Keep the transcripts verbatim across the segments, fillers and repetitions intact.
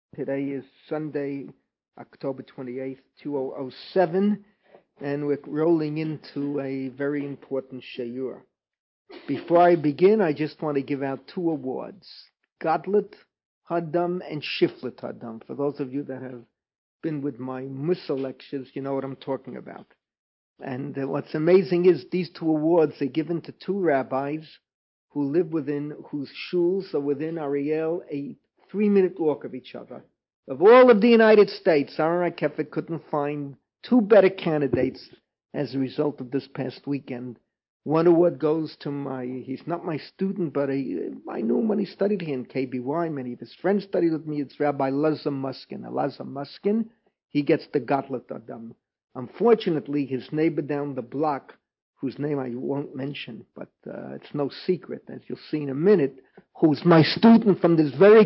Today is Sunday, October twenty-eighth, two thousand seven, and we're rolling into a very important Shiur. Before I begin, I just want to give out two awards, Gadlut Hadam and Shiflet Hadam. For those of you that have been with my Musa lectures, you know what I'm talking about. And uh, what's amazing is these two awards are given to two rabbis who live within, whose shuls are within Ariel, a three-minute walk of each other. Of all of the United States, Aaron Kefet couldn't find two better candidates as a result of this past weekend. One award goes to my, he's not my student, but I, I knew him when he studied here in K B Y. Many of his friends studied with me. It's Rabbi Lazar Muskin. Lazar Muskin, he gets the Gadlut Adam. Unfortunately, his neighbor down the block, whose name I won't mention, but uh, it's no secret, as you'll see in a minute, who's my student from this very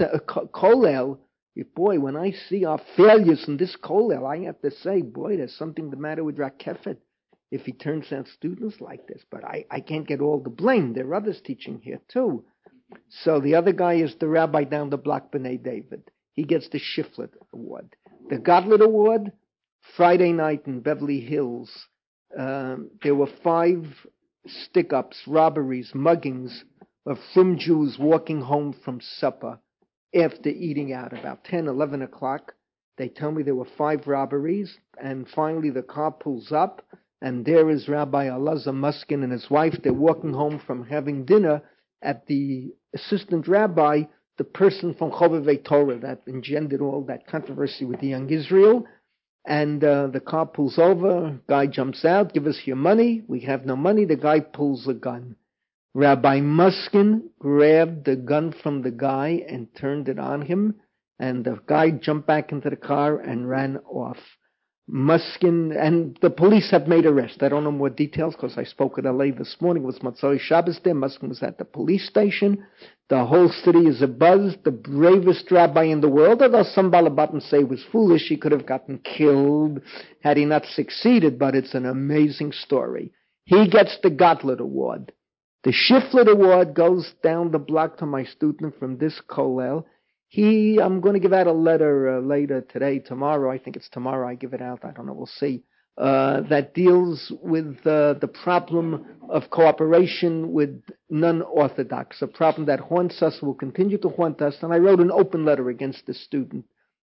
kollel. Boy, when I see our failures in this kollel, I have to say, boy, there's something the matter with Rakefet if he turns out students like this. But I, I can't get all the blame. There are others teaching here, too. So the other guy is the rabbi down the block, B'nai David. He gets the Shiflet Award. The Gadlut Award, Friday night in Beverly Hills, um, there were five stick-ups, robberies, muggings of frum Jews walking home from supper after eating out about ten, eleven o'clock. They tell me there were five robberies, and finally the car pulls up, and there is Rabbi Elazar Muskin and his wife. They're walking home from having dinner at the assistant rabbi, the person from Chovevei Torah that engendered all that controversy with the young Israel. And uh, the car pulls over, guy jumps out, give us your money. We have no money. The guy pulls a gun. Rabbi Muskin grabbed the gun from the guy and turned it on him, and the guy jumped back into the car and ran off. Muskin, and the police have made arrest. I don't know more details because I spoke at L A this morning. It was Matzoi Shabbos there. Muskin was at the police station. The whole city is abuzz. The bravest rabbi in the world, although some Balabatim say he was foolish, he could have gotten killed had he not succeeded, but it's an amazing story. He gets the Gadlut Award. The Shiflet Award goes down the block to my student from this kollel. He, I'm going to give out a letter uh, later today, tomorrow. I think it's tomorrow I give it out. I don't know. We'll see. Uh, that deals with uh, the problem of cooperation with non-Orthodox, a problem that haunts us, will continue to haunt us. And I wrote an open letter against the student.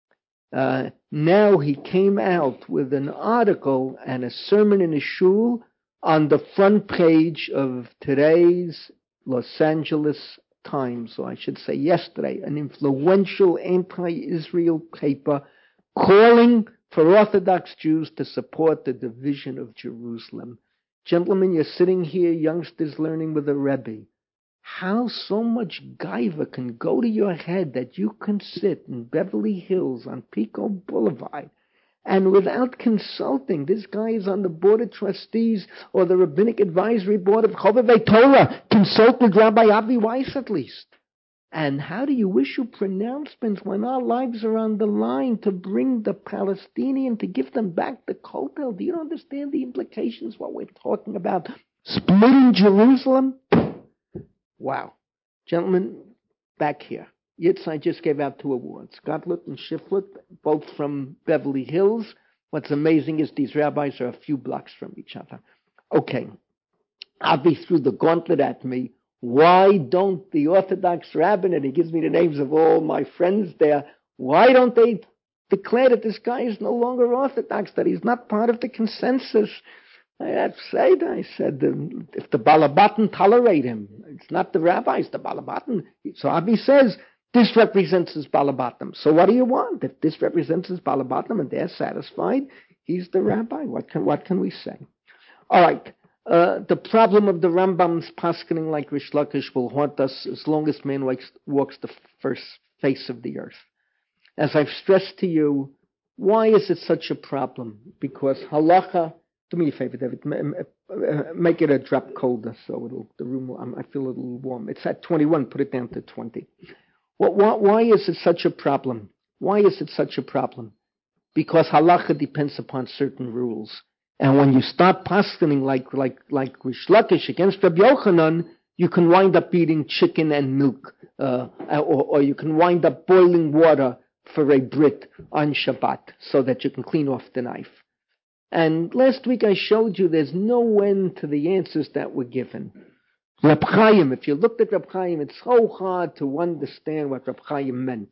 Uh, now he came out with an article and a sermon in his shul on the front page of today's Los Angeles Times, or I should say yesterday, an influential anti-Israel paper calling for Orthodox Jews to support the division of Jerusalem. Gentlemen, you're sitting here, youngsters learning with a Rebbe. How so much gaiva can go to your head that you can sit in Beverly Hills on Pico Boulevard and without consulting, this guy is on the board of trustees or the rabbinic advisory board of Chovevei Torah. Consult with Rabbi Avi Weiss at least. And how do you issue pronouncements when our lives are on the line to bring the Palestinian, to give them back the kotel? Do you understand the implications, what we're talking about? Splitting Jerusalem? Wow. Gentlemen, back here. Yitz, I just gave out two awards, Gadlut and Shiflet, both from Beverly Hills. What's amazing is these rabbis are a few blocks from each other. Okay, Avi threw the gauntlet at me. Why don't the Orthodox rabbinate, he gives me the names of all my friends there, why don't they declare that this guy is no longer Orthodox, that he's not part of the consensus? I had said, I said, if the Balabatim tolerate him, it's not the rabbis, the Balabatim. So Avi says, this represents his Balabatim. So what do you want? If this represents his Balabatim and they're satisfied, he's the rabbi. What can what can we say? All right. Uh, the problem of the Rambam's paskening like Rish Lakish will haunt us as long as man walks, walks the first face of the earth. As I've stressed to you, why is it such a problem? Because halacha, do me a favor, David, make it a drop colder so it'll, the room, I feel a little warm. It's at twenty-one, put it down to twenty. Why, why is it such a problem? Why is it such a problem? Because halacha depends upon certain rules. And when you start paskening like like like Rish Lakish against Rabbi Yochanan, you can wind up eating chicken and milk, uh, or, or you can wind up boiling water for a Brit on Shabbat so that you can clean off the knife. And last week I showed you there's no end to the answers that were given. Reb Chaim, if you looked at Reb Chaim, it's so hard to understand what Reb Chaim meant.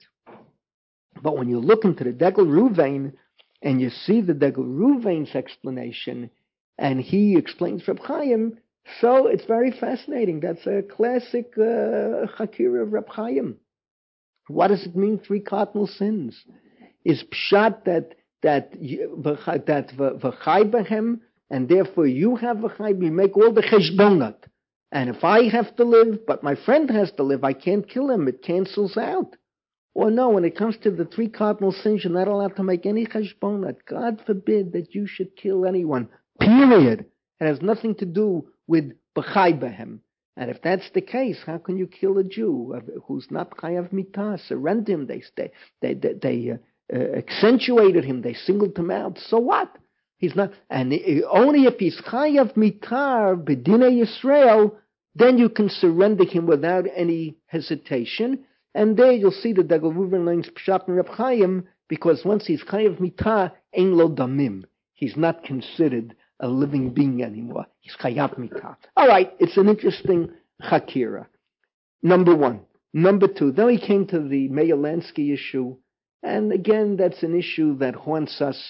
But when you look into the Degel Ruvain and you see the Degel Ruvain's explanation, and he explains Reb Chaim, so it's very fascinating. That's a classic uh, Chakira of Reb Chaim. What does it mean, three cardinal sins? Is pshat that that that v'chai behem, and therefore you have v'chai, we make all the cheshbonot. And if I have to live, but my friend has to live, I can't kill him. It cancels out. Or no, when it comes to the three cardinal sins, you're not allowed to make any cheshbonot. God forbid that you should kill anyone. Period. It has nothing to do with b'chai behem. And if that's the case, how can you kill a Jew who's not chayav mitah? Surrender him. They stay. They they, they uh, uh, accentuated him. They singled him out. So what? He's not. And only if he's chayav mitah b'dinei Yisrael, then you can surrender him without any hesitation. And there you'll see the Degel Ruvain learns pshat and Reb Chaim, because once he's chayav mitah, ein lo damim. He's not considered a living being anymore. He's chayav mitah. All right, it's an interesting chakira. Number one. Number two, then we came to the Meir Lansky issue, and again, that's an issue that haunts us,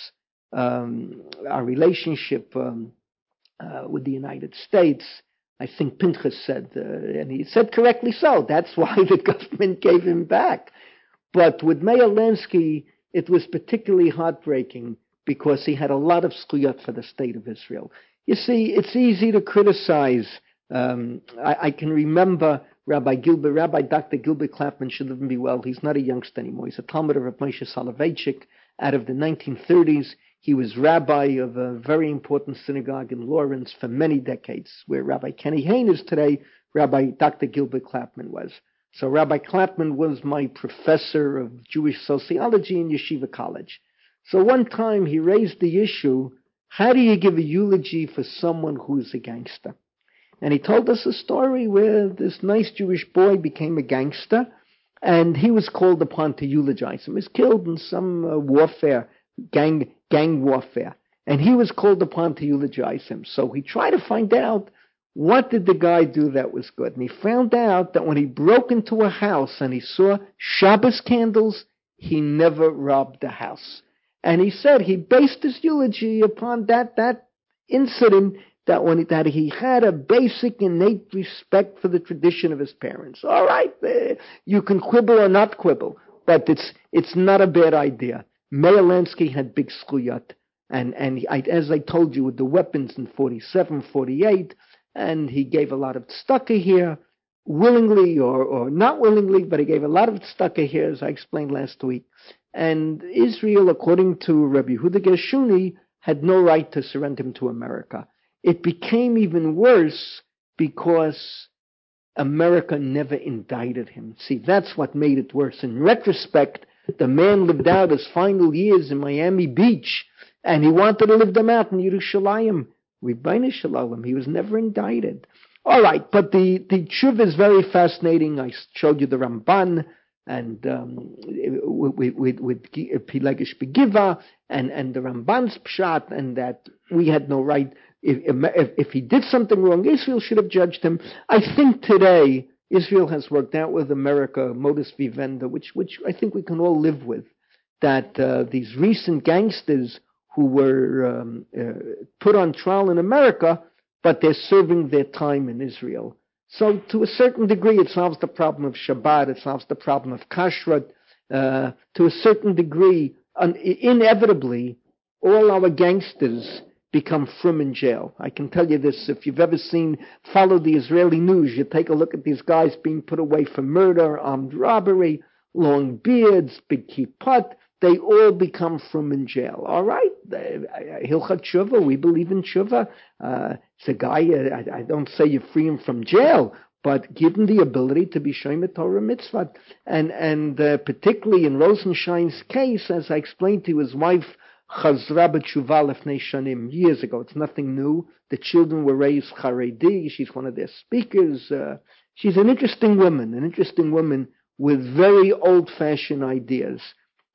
um, our relationship um, uh, with the United States. I think Pinchas said, uh, and he said correctly so, that's why the government gave him back. But with Meir Lansky, it was particularly heartbreaking because he had a lot of zchuyot for the state of Israel. You see, it's easy to criticize. Um, I, I can remember Rabbi Gilbert, Rabbi Doctor Gilbert Clapman should live and be well. He's not a youngster anymore. He's a Talmud of Rav Moshe Soloveitchik out of the nineteen thirties. He was rabbi of a very important synagogue in Lawrence for many decades, where Rabbi Kenny Hain is today. Rabbi Doctor Gilbert Clapman was. So Rabbi Clapman was my professor of Jewish sociology in Yeshiva College. So one time he raised the issue, how do you give a eulogy for someone who's a gangster? And he told us a story where this nice Jewish boy became a gangster, and he was called upon to eulogize him. He was killed in some uh, warfare, gang gang warfare, and he was called upon to eulogize him. So he tried to find out, what did the guy do that was good? And he found out that when he broke into a house and he saw Shabbos candles, he never robbed the house. And he said he based his eulogy upon that that incident, that when that he had a basic innate respect for the tradition of his parents. All right, uh, you can quibble or not quibble, but it's it's not a bad idea. Meir Lansky had big zchuyot, and and I, as I told you, with the weapons in forty-seven, forty-eight, and he gave a lot of tzedakah here, willingly or or not willingly, but he gave a lot of tzedakah here, as I explained last week. And Israel, according to Rabbi Yehuda Gershuni, had no right to surrender him to America. It became even worse because America never indicted him. See, that's what made it worse. In retrospect, the man lived out his final years in Miami Beach, and he wanted to live them out in Yerushalayim. Ribbono Shel Olam. He was never indicted. All right, but the, the tshuva is very fascinating. I showed you the Ramban, and um, with, with, with Pilegesh Begiva, and, and the Ramban's pshat, and that we had no right. If, if, if he did something wrong, Israel should have judged him. I think today Israel has worked out with America modus vivendi, which which I think we can all live with, that uh, these recent gangsters who were um, uh, put on trial in America, but they're serving their time in Israel. So to a certain degree, it solves the problem of Shabbat, it solves the problem of Kashrut. Uh, to a certain degree, un- inevitably, all our gangsters become frum in jail. I can tell you this, if you've ever seen, follow the Israeli news, you take a look at these guys being put away for murder, armed robbery, long beards, big kippot, they all become frum in jail. All right, Hilchot Tshuva, we believe in Tshuva. Uh, it's a guy, I, I don't say you free him from jail, but give him the ability to be Shomer Torah Mitzvah. And, and uh, particularly in Rosenstein's case, as I explained to his wife, Chazra b'tshuva lefnei shanim, years ago. It's nothing new. The children were raised Haredi. She's one of their speakers. Uh, she's an interesting woman, an interesting woman with very old-fashioned ideas.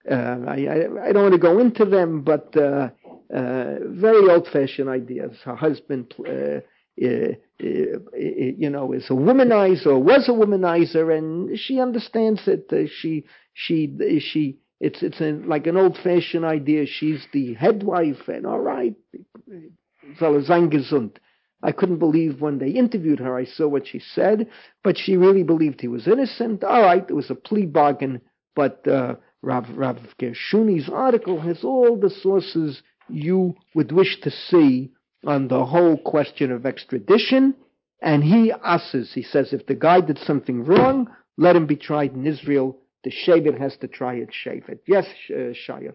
Uh, I, I, I don't want to go into them, but uh, uh, very old-fashioned ideas. Her husband, uh, uh, uh, you know, is a womanizer or was a womanizer, and she understands it. Uh, she, she, she. It's it's a, like an old-fashioned idea. She's the head wife, and all right, soll sein gesund. I couldn't believe when they interviewed her. I saw what she said, but she really believed he was innocent. All right, it was a plea bargain, but. Uh, Rav, Rav Gershuni's article has all the sources you would wish to see on the whole question of extradition, and he asks, he says, if the guy did something wrong, let him be tried in Israel. The Shevet has to try it, Shevet. Yes, uh, Shaya.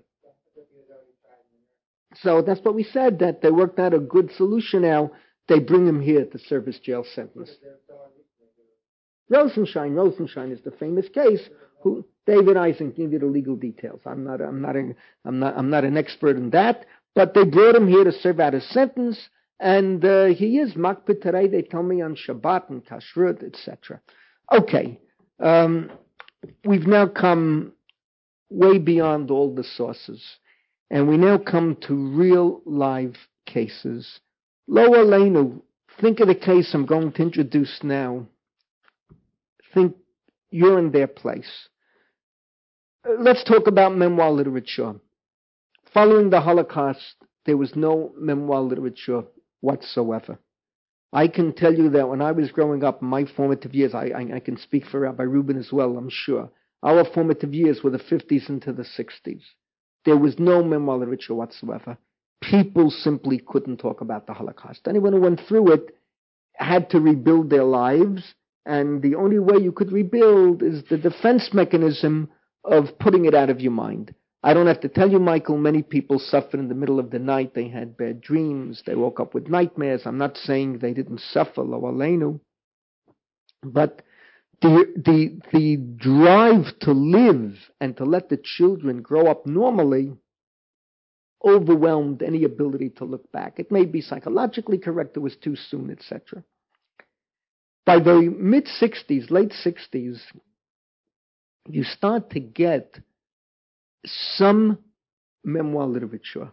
So that's what we said, that they worked out a good solution now. They bring him here to serve his jail sentence. Rosenstein, Rosenstein is the famous case. Who David Eisen give you the legal details. I'm not, I'm not, a, I'm not, I'm not an expert in that. But they brought him here to serve out his sentence, and uh, he is makpid today. They tell me on Shabbat and Kashrut, et cetera. Okay, um, we've now come way beyond all the sources, and we now come to real live cases. Lo aleinu, think of the case I'm going to introduce now. Think you're in their place. Let's talk about memoir literature. Following the Holocaust, there was no memoir literature whatsoever. I can tell you that when I was growing up in my formative years, I, I, I can speak for Rabbi Rubin as well, I'm sure. Our formative years were the fifties into the sixties. There was no memoir literature whatsoever. People simply couldn't talk about the Holocaust. Anyone who went through it had to rebuild their lives, and the only way you could rebuild is the defense mechanism of putting it out of your mind. I don't have to tell you, Michael, many people suffered in the middle of the night. They had bad dreams. They woke up with nightmares. I'm not saying they didn't suffer, lo aleinu. But the, the, the drive to live and to let the children grow up normally overwhelmed any ability to look back. It may be psychologically correct, it was too soon, et cetera. By the mid-sixties, late sixties, you start to get some memoir literature.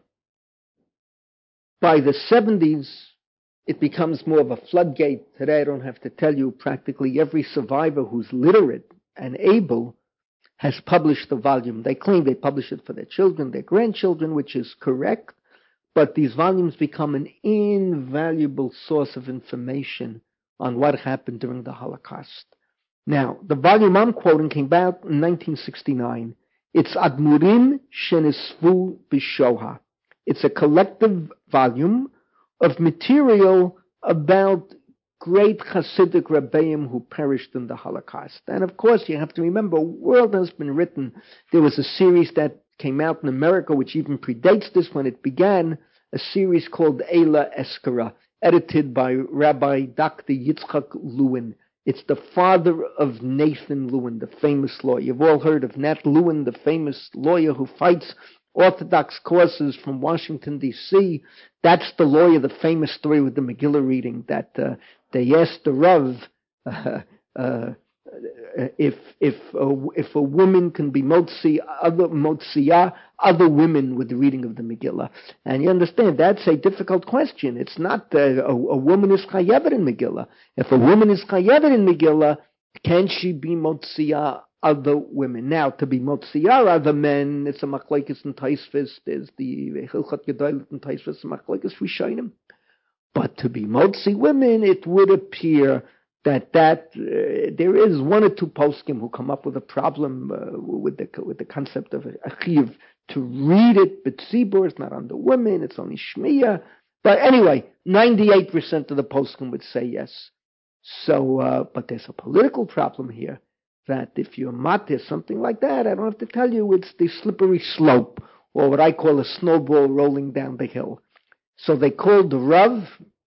By the seventies, it becomes more of a floodgate. Today, I don't have to tell you, practically every survivor who's literate and able has published the volume. They claim they publish it for their children, their grandchildren, which is correct, but these volumes become an invaluable source of information on what happened during the Holocaust. Now, the volume I'm quoting came out in nineteen sixty-nine. It's Admurim Shenisvu B'Shoha. It's a collective volume of material about great Hasidic Rebbeim who perished in the Holocaust. And of course, you have to remember, a world has been written. There was a series that came out in America, which even predates this when it began, a series called Eila Eskara, edited by Rabbi Doctor Yitzchak Lewin. It's the father of Nathan Lewin, the famous lawyer. You've all heard of Nat Lewin, the famous lawyer who fights Orthodox causes from Washington, D C That's the lawyer, the famous story with the Megillah reading, that uh, they asked the Rav uh, uh, if if a, if a woman can be motzi, other motziyah, other women with the reading of the Megillah. And you understand, that's a difficult question. It's not uh, a, a woman is chayevet in Megillah. If a woman is chayevet in Megillah, can she be motziyah other women? Now, to be motziyah other men, it's a machlekes and taisvis. There's the Hilchot Gedolit and taisvis, machlekes rishonim. But to be motzi women, it would appear that that uh, there is one or two poskim who come up with a problem uh, with the with the concept of a chiv to read it, but tzibur is not on the women, it's only shmiya. But anyway, ninety-eight percent of the poskim would say yes. So, uh, but there's a political problem here, that if you're matir something like that, I don't have to tell you, it's the slippery slope, or what I call a snowball rolling down the hill. So they called the Rav,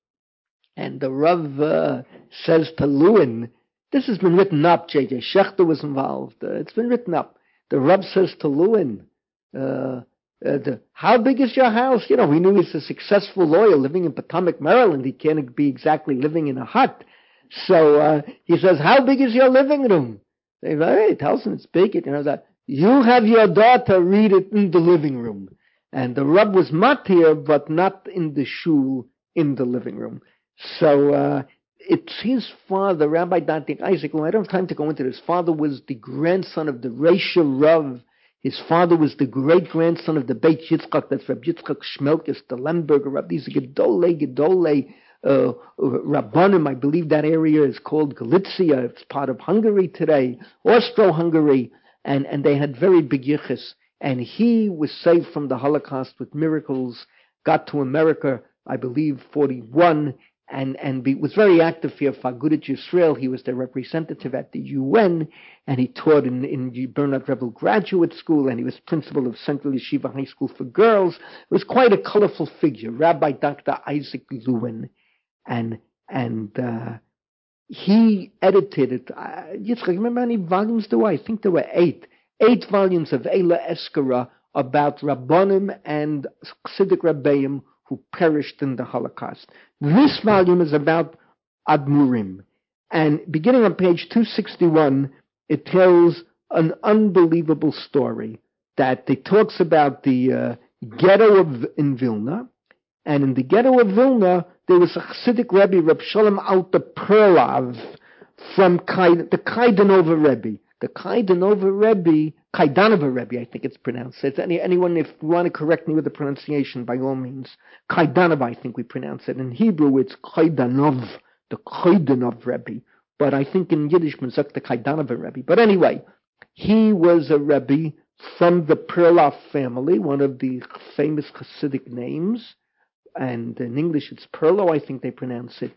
and the Rav uh, says to Lewin, this has been written up, J J Schechter was involved, uh, it's been written up. The Rav says to Lewin, uh, uh, the, how big is your house? You know, we knew he's a successful lawyer living in Potomac, Maryland. He can't be exactly living in a hut. So uh, he says, how big is your living room? They say, hey, he tells him it's big. You know, that you have your daughter read it in the living room. And the Rab was matir, but not in the shul, in the living room. So uh, it's his father, Rabbi Dantik Isaac. Well, I don't have time to go into this. His father was the grandson of the Reisha Rav. His father was the great-grandson of the Beit Yitzchak. That's Rabbi Yitzchak Shmelkes, the Lemberger Rab. These are Gedolei, Gedolei, uh, Rabbanim. I believe that area is called Galicia. It's part of Hungary today, Austro-Hungary. And, and they had very big yichus. And he was saved from the Holocaust with miracles, got to America, I believe, forty-one, and, and be, was very active here for Agudat Yisrael. He was their representative at the U N, and he taught in, in Bernard Revel Graduate School, and he was principal of Central Yeshiva High School for Girls. It was quite a colorful figure, Rabbi Doctor Isaac Lewin. And, and, uh, he edited it. Uh, Yitzchak, remember how many volumes there were? I think there were eight. Eight volumes of Eila Eskara about Rabbanim and Chassidic Rebbeim who perished in the Holocaust. This volume is about Admurim. And beginning on page two sixty-one, it tells an unbelievable story that it talks about the uh, ghetto of, in Vilna. And in the ghetto of Vilna, there was a Chassidic Rebbe, Reb Shalom Alter Perlav, from Kai, the Kaidanova Rebbe. The Kaidanova Rebbe, Kaidanova Rebbe, I think it's pronounced. It's any, anyone, if you want to correct me with the pronunciation, by all means. Kaidanova, I think we pronounce it. In Hebrew, it's Kaidanov, the Kaidanov Rebbe. But I think in Yiddish, Mizak, the Kaidanova Rebbe. But anyway, he was a Rebbe from the Perlav family, one of the famous Hasidic names. And in English, it's Perlo, I think they pronounce it.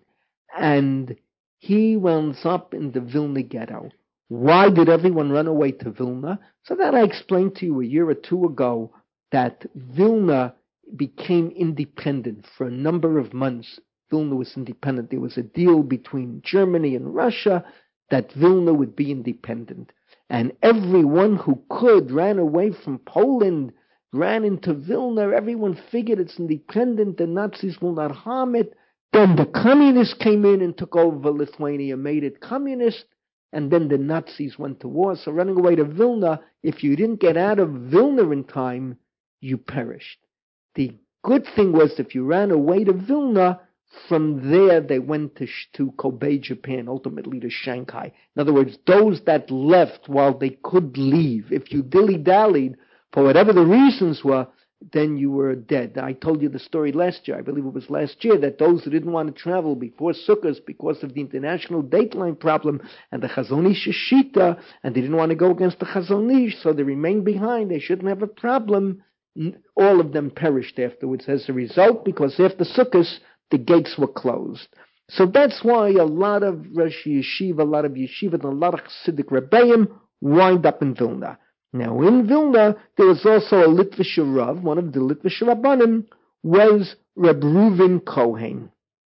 And he winds up in the Vilna ghetto. Why did everyone run away to Vilna? So that I explained to you a year or two ago that Vilna became independent for a number of months. Vilna was independent. There was a deal between Germany and Russia that Vilna would be independent. And everyone who could ran away from Poland, ran into Vilna. Everyone figured it's independent. The Nazis will not harm it. Then the communists came in and took over Lithuania, made it communist. And then the Nazis went to war. So running away to Vilna, if you didn't get out of Vilna in time, you perished. The good thing was if you ran away to Vilna, from there they went to, to Kobe, Japan, ultimately to Shanghai. In other words, those that left while they could leave, if you dilly-dallied, for whatever the reasons were, then you were dead. I told you the story last year, I believe it was last year, that those who didn't want to travel before Sukkot because of the international dateline problem and the Chazon Ish Shita, and they didn't want to go against the Chazon Ish, so they remained behind, they shouldn't have a problem, all of them perished afterwards as a result, because after Sukkot, the gates were closed. So that's why a lot of Rosh Yeshiva, a lot of Yeshiva, and a lot of Chassidic Rebbeim wind up in Vilna. Now, in Vilna, there was also a Litvish Rav. One of the Litvish Rabbanim was Reb Reuven Kohen.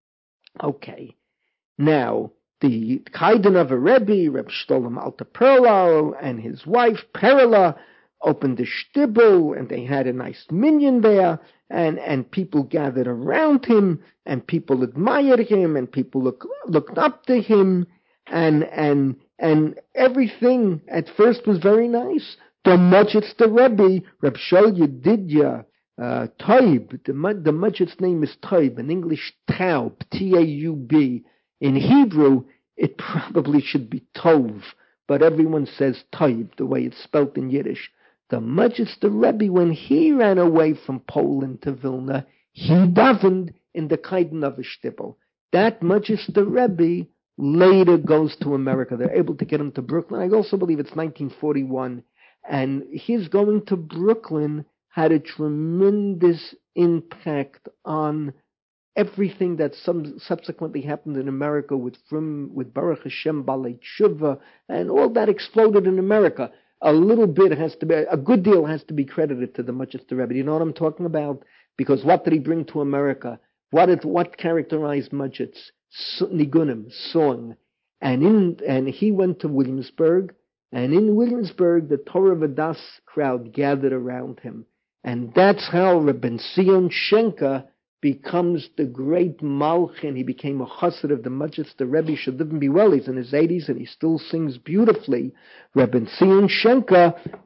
Okay. Now, the Kaidan of a Rebbe, Reb Shtolem Alter Perla, and his wife, Perla, opened the shtibel, and they had a nice minyan there, and, and people gathered around him, and people admired him, and people look, looked up to him, and, and, and everything at first was very nice. The Mujitz the Rebbe, Reb Shol Yedidya, uh, Taib, the, the Mujit's name is Taib, in English Taub, T A U B. In Hebrew, it probably should be Tov, but everyone says Taib, the way it's spelt in Yiddish. The Mujitz the Rebbe, when he ran away from Poland to Vilna, he davened in the Kaidanova Shtibel. That Mujitz the Rebbe later goes to America. They're able to get him to Brooklyn. I also believe it's nineteen forty-one. And his going to Brooklyn had a tremendous impact on everything that some subsequently happened in America with from with Baruch Hashem Balei Tshuva, and all that exploded in America. A little bit has to be, a good deal has to be credited to the Mujitz the Rebbe. You know what I'm talking about? Because what did he bring to America? What is, what characterized Mujitz? Nigunim, song. And in and he went to Williamsburg. And in Williamsburg, the Torah Vodaas crowd gathered around him. And that's how Rabbi Zion Shenker becomes the great Malchin. He became a chassid of the Mujitz the Rebbe. Should live and be well. He's in his eighties and he still sings beautifully. Rabbi Zion Shenker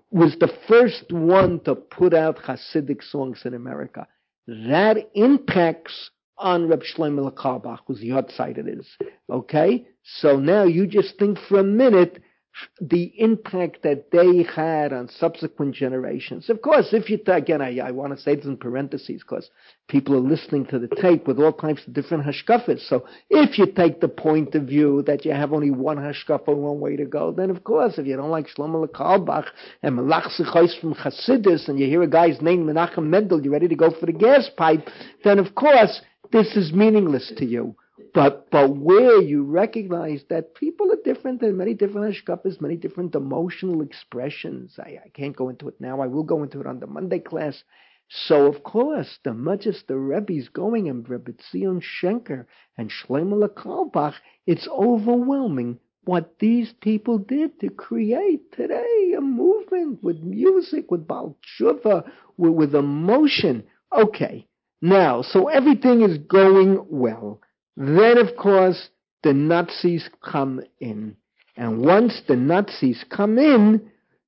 was the first one to put out Hasidic songs in America. That impacts on Reb Shlomo Carlebach, whose yahrzeit it is. Okay? So now you just think for a minute the impact that they had on subsequent generations. Of course, if you, again, I, I want to say this in parentheses because people are listening to the tape with all types of different hashkafas. So if you take the point of view that you have only one hashkafa, one way to go, then of course, if you don't like Shlomo Carlebach and Malach Sichos from Hasidus, and you hear a guy's name, Menachem Mendel, you're ready to go for the gas pipe, then of course, this is meaningless to you. But but where you recognize that people are different and many different hashkafas, many different emotional expressions. I, I can't go into it now. I will go into it on the Monday class. So, of course, the much as the Rebbe's going and Rebbe Zion Schenker and Shlomo Carlebach, it's overwhelming what these people did to create today a movement with music, with Baal Tshuva, with, with emotion. Okay, now, so everything is going well. Then, of course, the Nazis come in. And once the Nazis come in,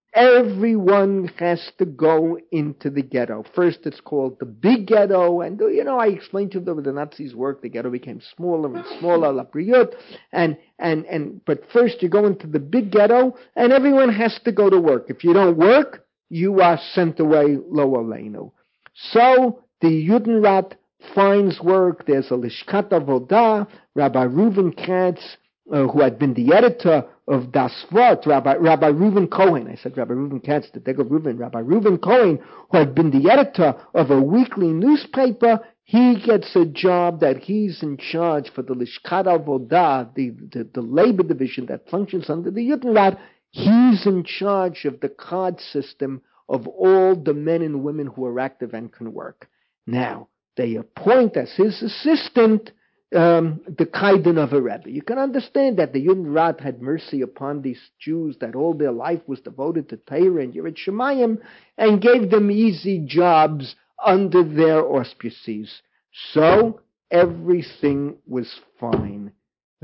everyone has to go into the ghetto. First, it's called the Big Ghetto. And, you know, I explained to them that the Nazis worked. The ghetto became smaller and smaller, La Briot. And, and, and, but first you go into the Big Ghetto, and everyone has to go to work. If you don't work, you are sent away, lo aleinu. So, the Judenrat finds work. There's a Lishkat Avodah. Rabbi Reuven Katz, uh, who had been the editor of Das Wort, Rabbi, Rabbi Reuven Cohen, I said Rabbi Reuven Katz, the Degel Reuven, Rabbi Reuven Cohen, who had been the editor of a weekly newspaper, he gets a job that he's in charge for the Lishkat Avodah, the, the, the labor division that functions under the Judenrat. He's in charge of the card system of all the men and women who are active and can work. Now, they appoint as his assistant um, the Kaiden of a Rebbe. You can understand that the Judenrat had mercy upon these Jews that all their life was devoted to Torah and Yirat Shemayim and gave them easy jobs under their auspices. So everything was fine.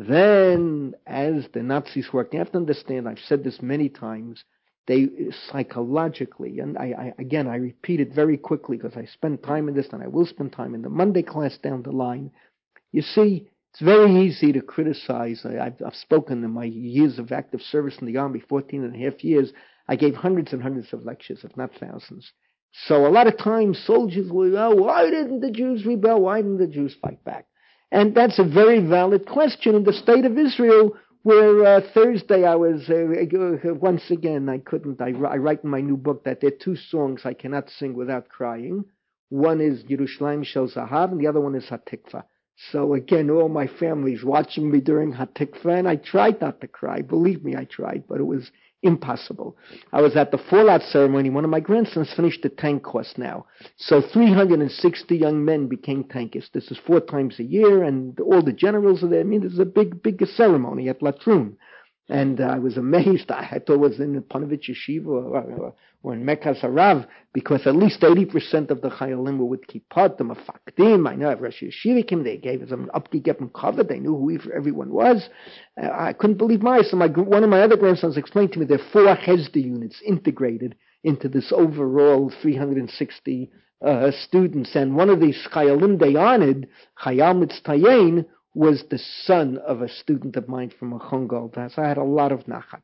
Then, as the Nazis worked, you have to understand, I've said this many times, they psychologically, and I, I again, I repeat it very quickly because I spend time in this and I will spend time in the Monday class down the line. You see, it's very easy to criticize. I, I've, I've spoken in my years of active service in the Army, fourteen and a half years. I gave hundreds and hundreds of lectures, if not thousands. So a lot of times soldiers will, oh, why didn't the Jews rebel? Why didn't the Jews fight back? And that's a very valid question in the state of Israel, where uh, Thursday I was, uh, once again, I couldn't, I, I write in my new book that there are two songs I cannot sing without crying. One is Yerushalayim Shel Zahav, and the other one is Hatikva. So again, all my family's watching me during Hatikva, and I tried not to cry. Believe me, I tried, but it was impossible. I was at the fallout ceremony. One of my grandsons finished the tank course now. So three hundred sixty young men became tankists. This is four times a year, and all the generals are there. I mean, this is a big, big ceremony at Latrun. And uh, I was amazed. I thought it was in the Panovich Yeshiva or, or, or in Mekaz Harav, because at least eighty percent of the Chayalim were with Kippot, the Mafakdim. I know Rosh Yeshiva came, they gave us an upgegeben cover. They knew who everyone was. Uh, I couldn't believe my eyes. So my, one of my other grandsons explained to me there are four Hesda units integrated into this overall three hundred sixty uh, students. And one of these Chayalim they honored, Chayal Mitztayin, was the son of a student of mine from Machon Golda. So I had a lot of nachat.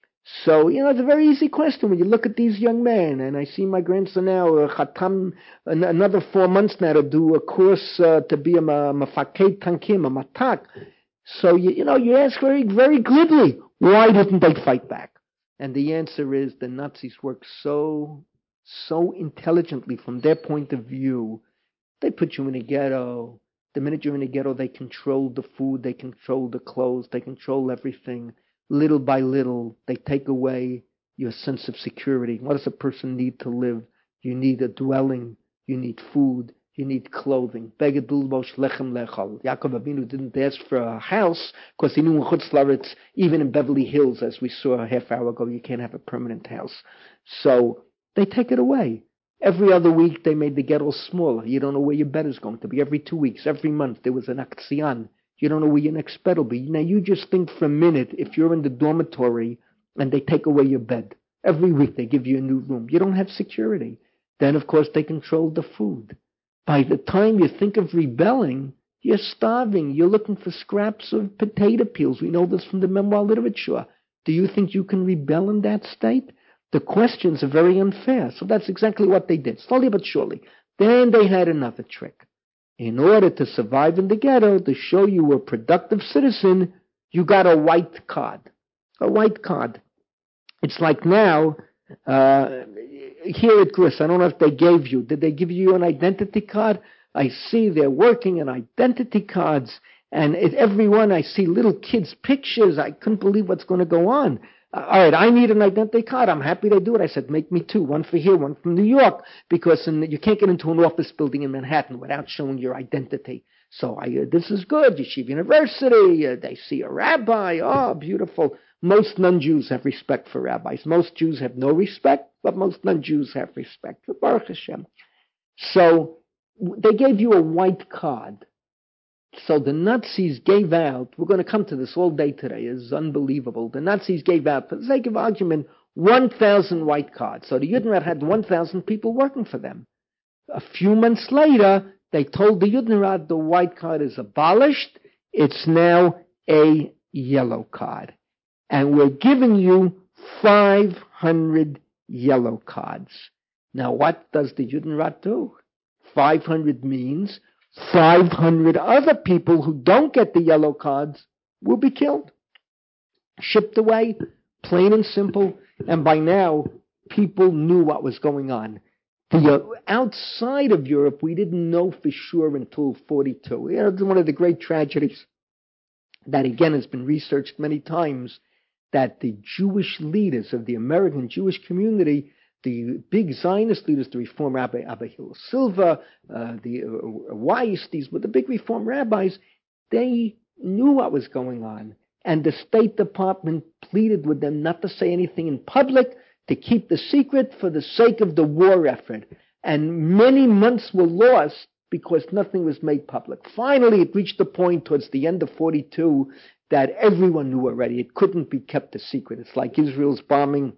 So, you know, it's a very easy question when you look at these young men. And I see my grandson now, uh, Chatam, an- another four months now to do a course uh, to be a mafakei tankim, a matak. So, you, you know, you ask very, very glibly, why didn't they fight back? And the answer is the Nazis worked so, so intelligently from their point of view. They put you in a ghetto. The minute you're in a ghetto, they control the food, they control the clothes, they control everything. Little by little, they take away your sense of security. What does a person need to live? You need a dwelling, you need food, you need clothing. Begedul bosh lechem lechal. Yaakov Avinu didn't ask for a house because he knew in Chutz Laretz, even in Beverly Hills, as we saw a half hour ago, you can't have a permanent house. So they take it away. Every other week, they made the ghetto smaller. You don't know where your bed is going to be. Every two weeks, every month, there was an aktzian. You don't know where your next bed will be. Now, you just think for a minute, if you're in the dormitory and they take away your bed, Every week they give you a new room. You don't have security. Then, of course, they control the food. By the time you think of rebelling, you're starving. You're looking for scraps of potato peels. We know this from the memoir literature. Do you think you can rebel in that state? The questions are very unfair. So that's exactly what they did, slowly but surely. Then they had another trick. In order to survive in the ghetto, to show you were a productive citizen, you got a white card. A white card. It's like now, uh, here at Gris, I don't know if they gave you, did they give you an identity card? I see they're working on identity cards, and at every one I see little kids' pictures. I couldn't believe what's going to go on. Uh, all right, I need an identity card. I'm happy they do it. I said, make me two, one for here, one from New York, because in, you can't get into an office building in Manhattan without showing your identity. So I, uh, this is good. Yeshiva University, uh, they see a rabbi. Oh, beautiful. Most non-Jews have respect for rabbis. Most Jews have no respect, but most non-Jews have respect for Baruch Hashem. So they gave you a white card. So the Nazis gave out, we're going to come to this all day today, it's unbelievable. The Nazis gave out, for the sake of argument, one thousand white cards. So the Judenrat had one thousand people working for them. A few months later, they told the Judenrat the white card is abolished. It's now a yellow card. And we're giving you five hundred yellow cards. Now what does the Judenrat do? five hundred means five hundred other people who don't get the yellow cards will be killed, shipped away, plain and simple. And by now, people knew what was going on. The, uh, outside of Europe, we didn't know for sure until forty-two. You know, it's one of the great tragedies that, again, has been researched many times, that the Jewish leaders of the American Jewish community, the big Zionist leaders, the Reform Rabbi Abba Hillel Silver, uh, the uh, Weiss, these were the big Reform rabbis, they knew what was going on. And the State Department pleaded with them not to say anything in public, to keep the secret for the sake of the war effort. And many months were lost because nothing was made public. Finally, it reached the point towards the end of forty-two that everyone knew already. It couldn't be kept a secret. It's like Israel's bombing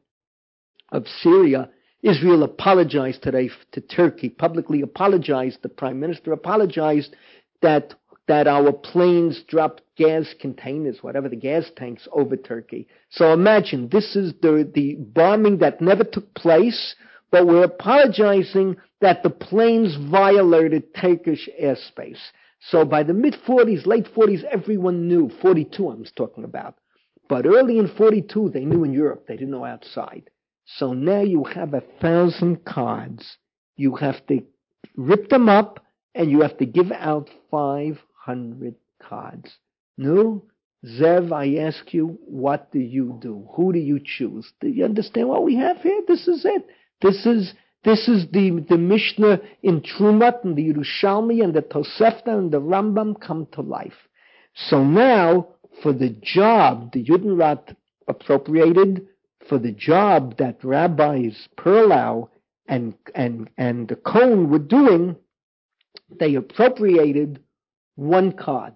of Syria. Israel apologized today to Turkey, publicly apologized. The prime minister apologized that that our planes dropped gas containers, whatever the gas tanks, over Turkey. So imagine, this is the, the bombing that never took place, but we're apologizing that the planes violated Turkish airspace. So by the mid-forties, late forties, everyone knew. forty-two I was talking about. But early in forty-two, they knew in Europe. They didn't know outside. So now you have a thousand cards. You have to rip them up, and you have to give out five hundred cards. No, Zev, I ask you, what do you do? Who do you choose? Do you understand what we have here? This is it. This is this is the, the Mishnah in Trumat and the Yerushalmi and the Tosefta and the Rambam come to life. So now, for the job the Judenrat appropriated, for the job that rabbis Perlau and and and the Cohen were doing, they appropriated one card.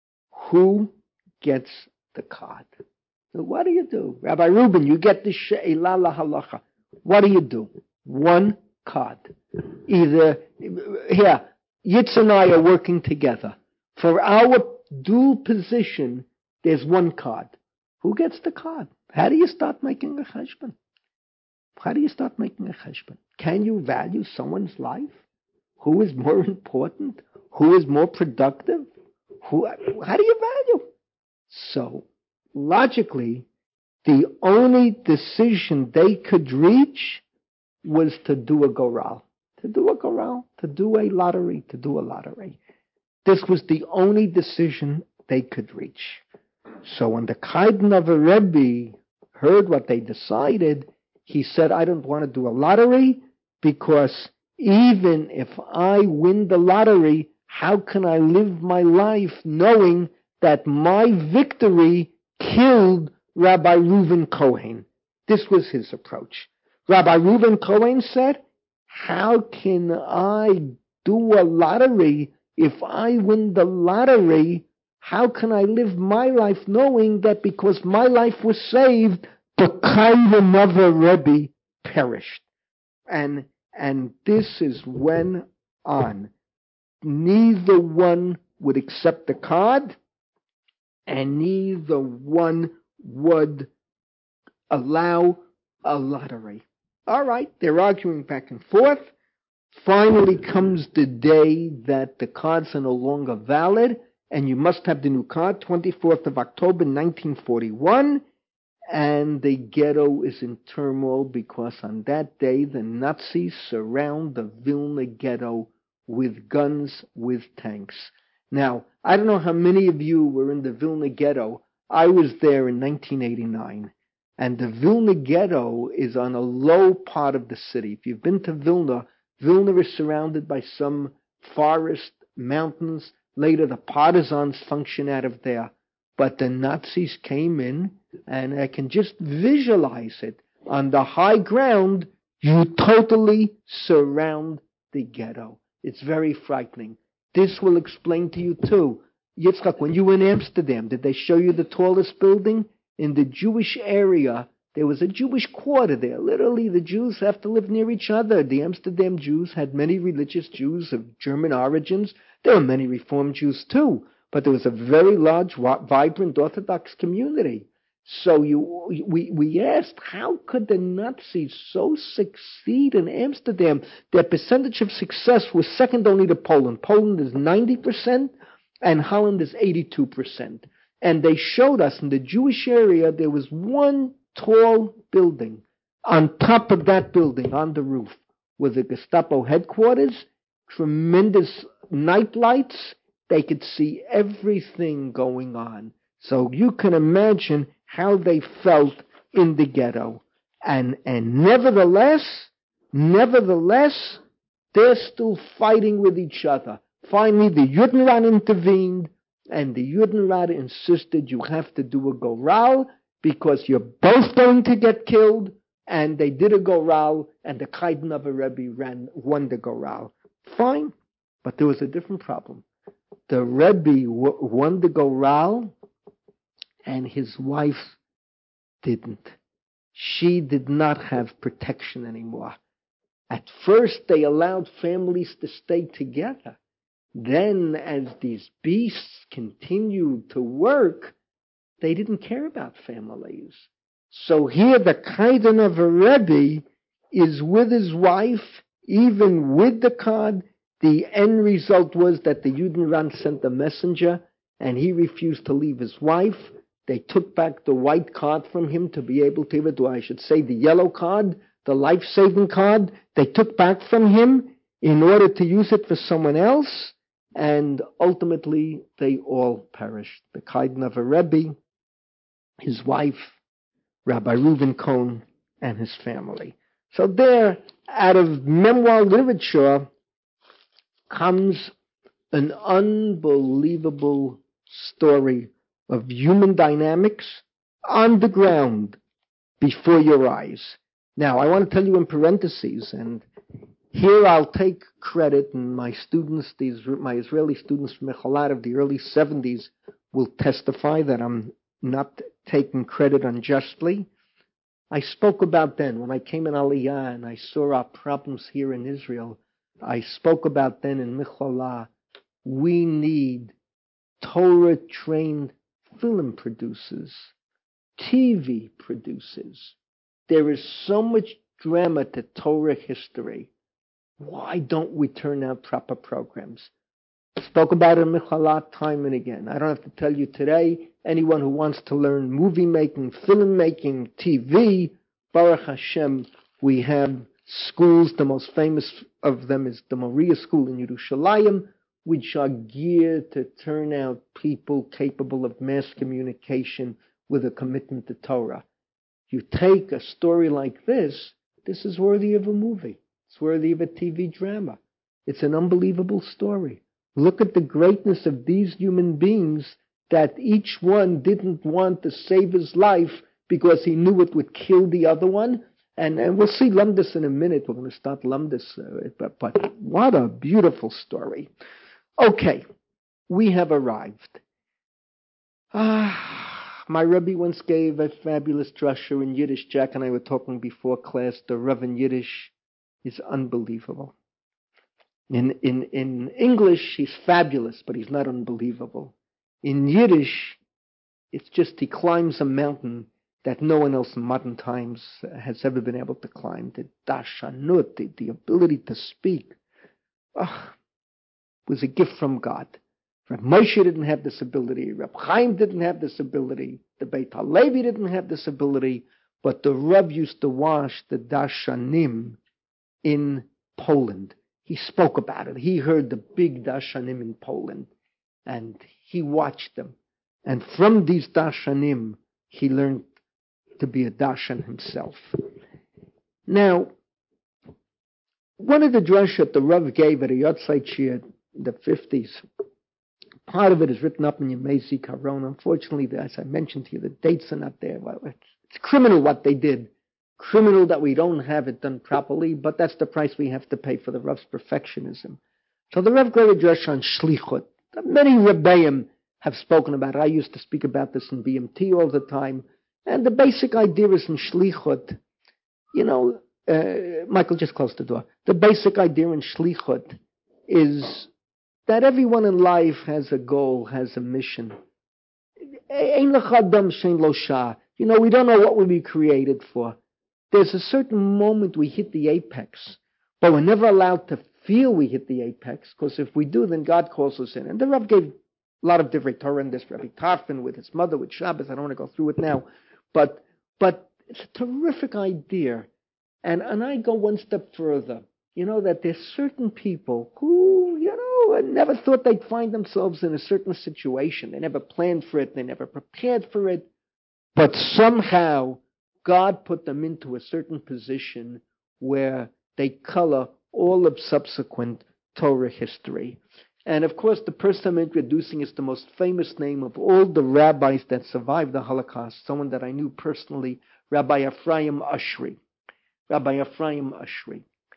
Who gets the card? So what do you do? Rabbi Reuben, you get the She'elah Lahalacha. What do you do? One card. Either, here, Yitz and I are working together. For our dual position, there's one card. Who gets the card? How do you start making a cheshbon? How do you start making a cheshbon? Can you value someone's life? Who is more important? Who is more productive? Who? How do you value? So, logically, the only decision they could reach was to do a goral. To do a goral, to do a lottery, to do a lottery. This was the only decision they could reach. So when the Kaidnover Rebbe heard what they decided, he said, I don't want to do a lottery, because even if I win the lottery, how can I live my life knowing that my victory killed Rabbi Reuven Cohen? This was his approach. Rabbi Reuven Cohen said, how can I do a lottery? If I win the lottery, how can I live my life knowing that because my life was saved, the Kaidanover Rebbe perished. And, and this is when on. Neither one would accept the card, and neither one would allow a lottery. All right, they're arguing back and forth. Finally comes the day that the cards are no longer valid, and you must have the new card, twenty-fourth of October, nineteen forty-one, and the ghetto is in turmoil because on that day the Nazis surround the Vilna ghetto with guns, with tanks. Now, I don't know how many of you were in the Vilna ghetto. I was there in nineteen eighty-nine. And the Vilna ghetto is on a low part of the city. If you've been to Vilna, Vilna is surrounded by some forest, mountains. Later, the partisans function out of there. But the Nazis came in, and I can just visualize it. On the high ground, you totally surround the ghetto. It's very frightening. This will explain to you, too. Yitzchak, when you were in Amsterdam, did they show you the tallest building? In the Jewish area, there was a Jewish quarter there. Literally, the Jews have to live near each other. The Amsterdam Jews had many religious Jews of German origins. There were many Reform Jews, too. But there was a very large, vibrant Orthodox community. So you, we, we asked, how could the Nazis so succeed in Amsterdam? Their percentage of success was second only to Poland. Poland is ninety percent, and Holland is eighty-two percent. And they showed us in the Jewish area, there was one tall building. On top of that building, on the roof, were the Gestapo headquarters, tremendous night lights. They could see everything going on. So you can imagine how they felt in the ghetto. And, and nevertheless, nevertheless, they're still fighting with each other. Finally, the Judenrat intervened, and the Judenrat insisted you have to do a goral because you're both going to get killed. And they did a goral, and the Kaidanover Rebbe ran, won the goral. Fine, but there was a different problem. The Rebbe w- won the goral, and his wife didn't. She did not have protection anymore. At first, they allowed families to stay together. Then, as these beasts continued to work, they didn't care about families. So here the Kaidanover Rebbe is with his wife, even with the card. The end result was that the Judenrat sent a messenger, and he refused to leave his wife. They took back the white card from him to be able to give it, or I should say the yellow card, the life-saving card. They took back from him in order to use it for someone else. And ultimately, they all perished. The Kaidanover Rebbe, his wife, Rabbi Reuven Cohen, and his family. So there, out of memoir literature, comes an unbelievable story of human dynamics on the ground before your eyes. Now, I want to tell you in parentheses, and here I'll take credit, and my students, these my Israeli students from Echolad of the early seventies will testify that I'm not taking credit unjustly. I spoke about then, when I came in Aliyah and I saw our problems here in Israel, I spoke about then in Mecholah, we need Torah-trained film producers, T V producers. There is so much drama to Torah history. Why don't we turn out proper programs? I spoke about it in Mecholah time and again. I don't have to tell you today, anyone who wants to learn movie making, film making, T V, Baruch Hashem, we have schools. The most famous of them is the Moriah School in Yerushalayim, which are geared to turn out people capable of mass communication with a commitment to Torah. You take a story like this, this is worthy of a movie. It's worthy of a T V drama. It's an unbelievable story. Look at the greatness of these human beings, that each one didn't want to save his life because he knew it would kill the other one. And, and we'll see Lumdis in a minute. We're going to start Lumdis. Uh, but, but what a beautiful story. Okay, we have arrived. Ah, My Rebbe once gave a fabulous drasha in Yiddish. Jack and I were talking before class. The Rav in Yiddish is unbelievable. In, in, in English, he's fabulous, but he's not unbelievable. In Yiddish, it's just he climbs a mountain that no one else in modern times has ever been able to climb. The dashanut, the, the ability to speak, oh, was a gift from God. Reb Moshe didn't have this ability. Reb Chaim didn't have this ability. The Beit HaLevi didn't have this ability. But the Reb used to wash the dashanim in Poland. He spoke about it. He heard the big dashanim in Poland, and he watched them. And from these dashanim, he learned to be a dashan himself. Now, one of the drashot the Rav gave at a Yotzai Shir in the fifties, part of it is written up in Yemezi Karon. Unfortunately, as I mentioned to you, the dates are not there. Well, it's, it's criminal what they did. Criminal that we don't have it done properly, but that's the price we have to pay for the Rav's perfectionism. So the Rav gave a drasha on shlichut. Many Rebbeim have spoken about it. I used to speak about this in B M T all the time. And the basic idea is in shlichut, you know, uh, Michael, just close the door. The basic idea in shlichut is that everyone in life has a goal, has a mission. You know, we don't know what we'll be created for. There's a certain moment we hit the apex, but we're never allowed to feel we hit the apex, because if we do, then God calls us in. And the Rav gave a lot of different Torah in this, Rabbi Tarfon with his mother, with Shabbos. I don't want to go through it now. But but it's a terrific idea. And, and I go one step further. You know, that there's certain people who, you know, never thought they'd find themselves in a certain situation. They never planned for it. They never prepared for it. But somehow God put them into a certain position where they color all of subsequent Torah history. And of course, the person I'm introducing is the most famous name of all the rabbis that survived the Holocaust, someone that I knew personally, Rabbi Ephraim Ushry. Rabbi Ephraim Ushry.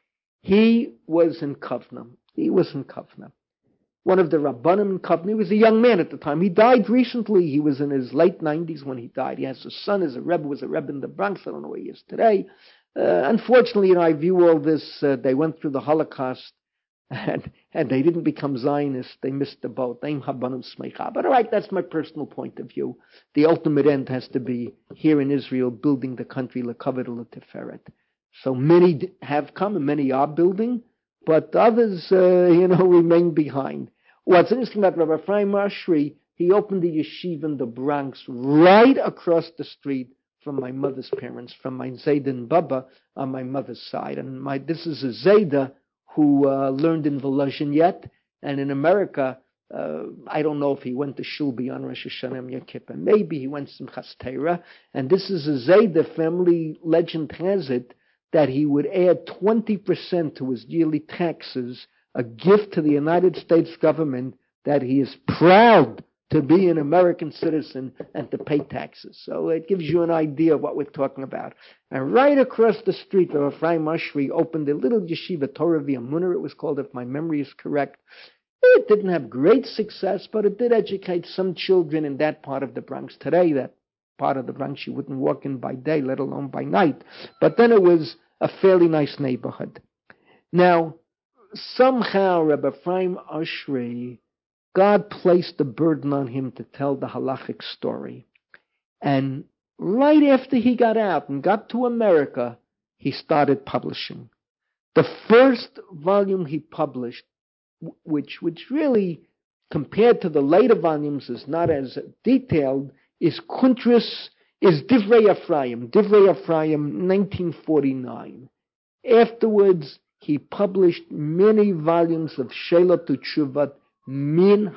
He was in Kovna. He was in Kovna. One of the Rabbanim in Kovna. He was a young man at the time. He died recently. He was in his late nineties when he died. He has a son as a Rebbe, was a Rebbe in the Bronx. I don't know where he is today. Uh, unfortunately, you know, I view all this, uh, they went through the Holocaust, and, and they didn't become Zionists. They missed the boat. But all right, that's my personal point of view. The ultimate end has to be here in Israel, building the country, L'Kavod L'Tiferet. So many have come and many are building, but others, uh, you know, remain behind. What's interesting about Rabbi Ephraim Ushry, he opened the yeshiva in the Bronx right across the street from my mother's parents, from my Zayda and Baba on my mother's side. And my this is a Zayda who uh, learned in Volozhin yet, and in America, uh, I don't know if he went to Shul beyond Rosh Hashanah and Yom Kippur. Maybe he went to Simchas Torah. And this is a Zayda, family legend has it, that he would add twenty percent to his yearly taxes, a gift to the United States government that he is proud to be an American citizen and to pay taxes. So it gives you an idea of what we're talking about. And right across the street, Rav Ephraim Ushry opened a little yeshiva, Torah V'Amunah, it was called, if my memory is correct. It didn't have great success, but it did educate some children in that part of the Bronx. Today, that part of the Bronx you wouldn't walk in by day, let alone by night. But then it was a fairly nice neighborhood. Now, somehow Rabbi Ephraim Ushry, God placed the burden on him to tell the halachic story. And right after he got out and got to America, he started publishing. The first volume he published, which, which really, compared to the later volumes, is not as detailed, is Kuntris, is Divrei Ephraim, Divrei Ephraim, nineteen forty-nine. Afterwards, he published many volumes of Shelot U'Tshuvat, Min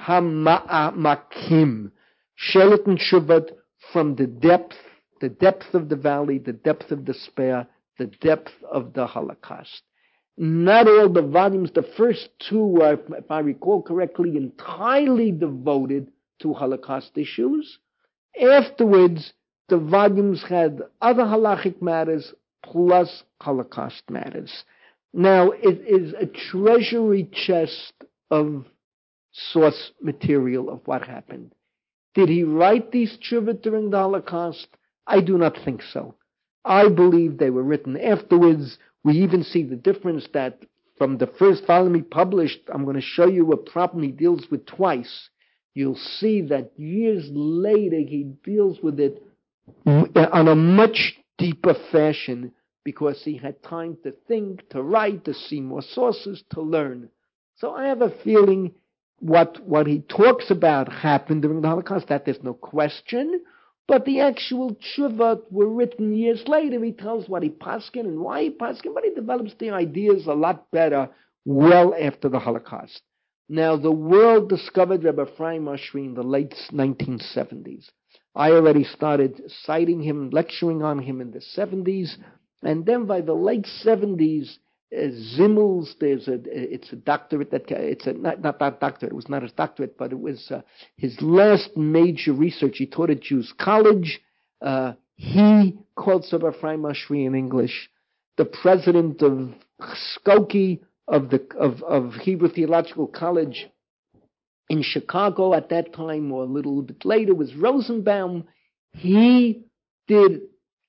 HaMa'amakim, Shelot and Tshuvat, from the depth, the depth of the valley, the depth of despair, the depth of the Holocaust. Not all the volumes, the first two were, if I recall correctly, entirely devoted to Holocaust issues. Afterwards, the volumes had other halachic matters plus Holocaust matters. Now, it is a treasury chest of source material of what happened. Did he write these tshuva during the Holocaust? I do not think so. I believe they were written afterwards. We even see the difference that from the first volume he published, I'm going to show you a problem he deals with twice. You'll see that years later he deals with it on a much deeper fashion because he had time to think, to write, to see more sources, to learn. So I have a feeling what, what he talks about happened during the Holocaust, that there's no question. But the actual tshuva were written years later. He tells what he paskin and why he paskin, but he develops the ideas a lot better well after the Holocaust. Now, the world discovered Rebbe Ephraim Oshry in the late nineteen seventies. I already started citing him, lecturing on him in the seventies, and then by the late seventies, uh, Zimmels, there's a, it's a doctorate that, it's a, not, not that doctorate, it was not his doctorate, but it was uh, his last major research. He taught at Jews College. Uh, he called Rebbe Ephraim Oshry in English. The president of Skokie, of the, of, of Hebrew Theological College in Chicago at that time, or a little bit later, was Rosenbaum. He did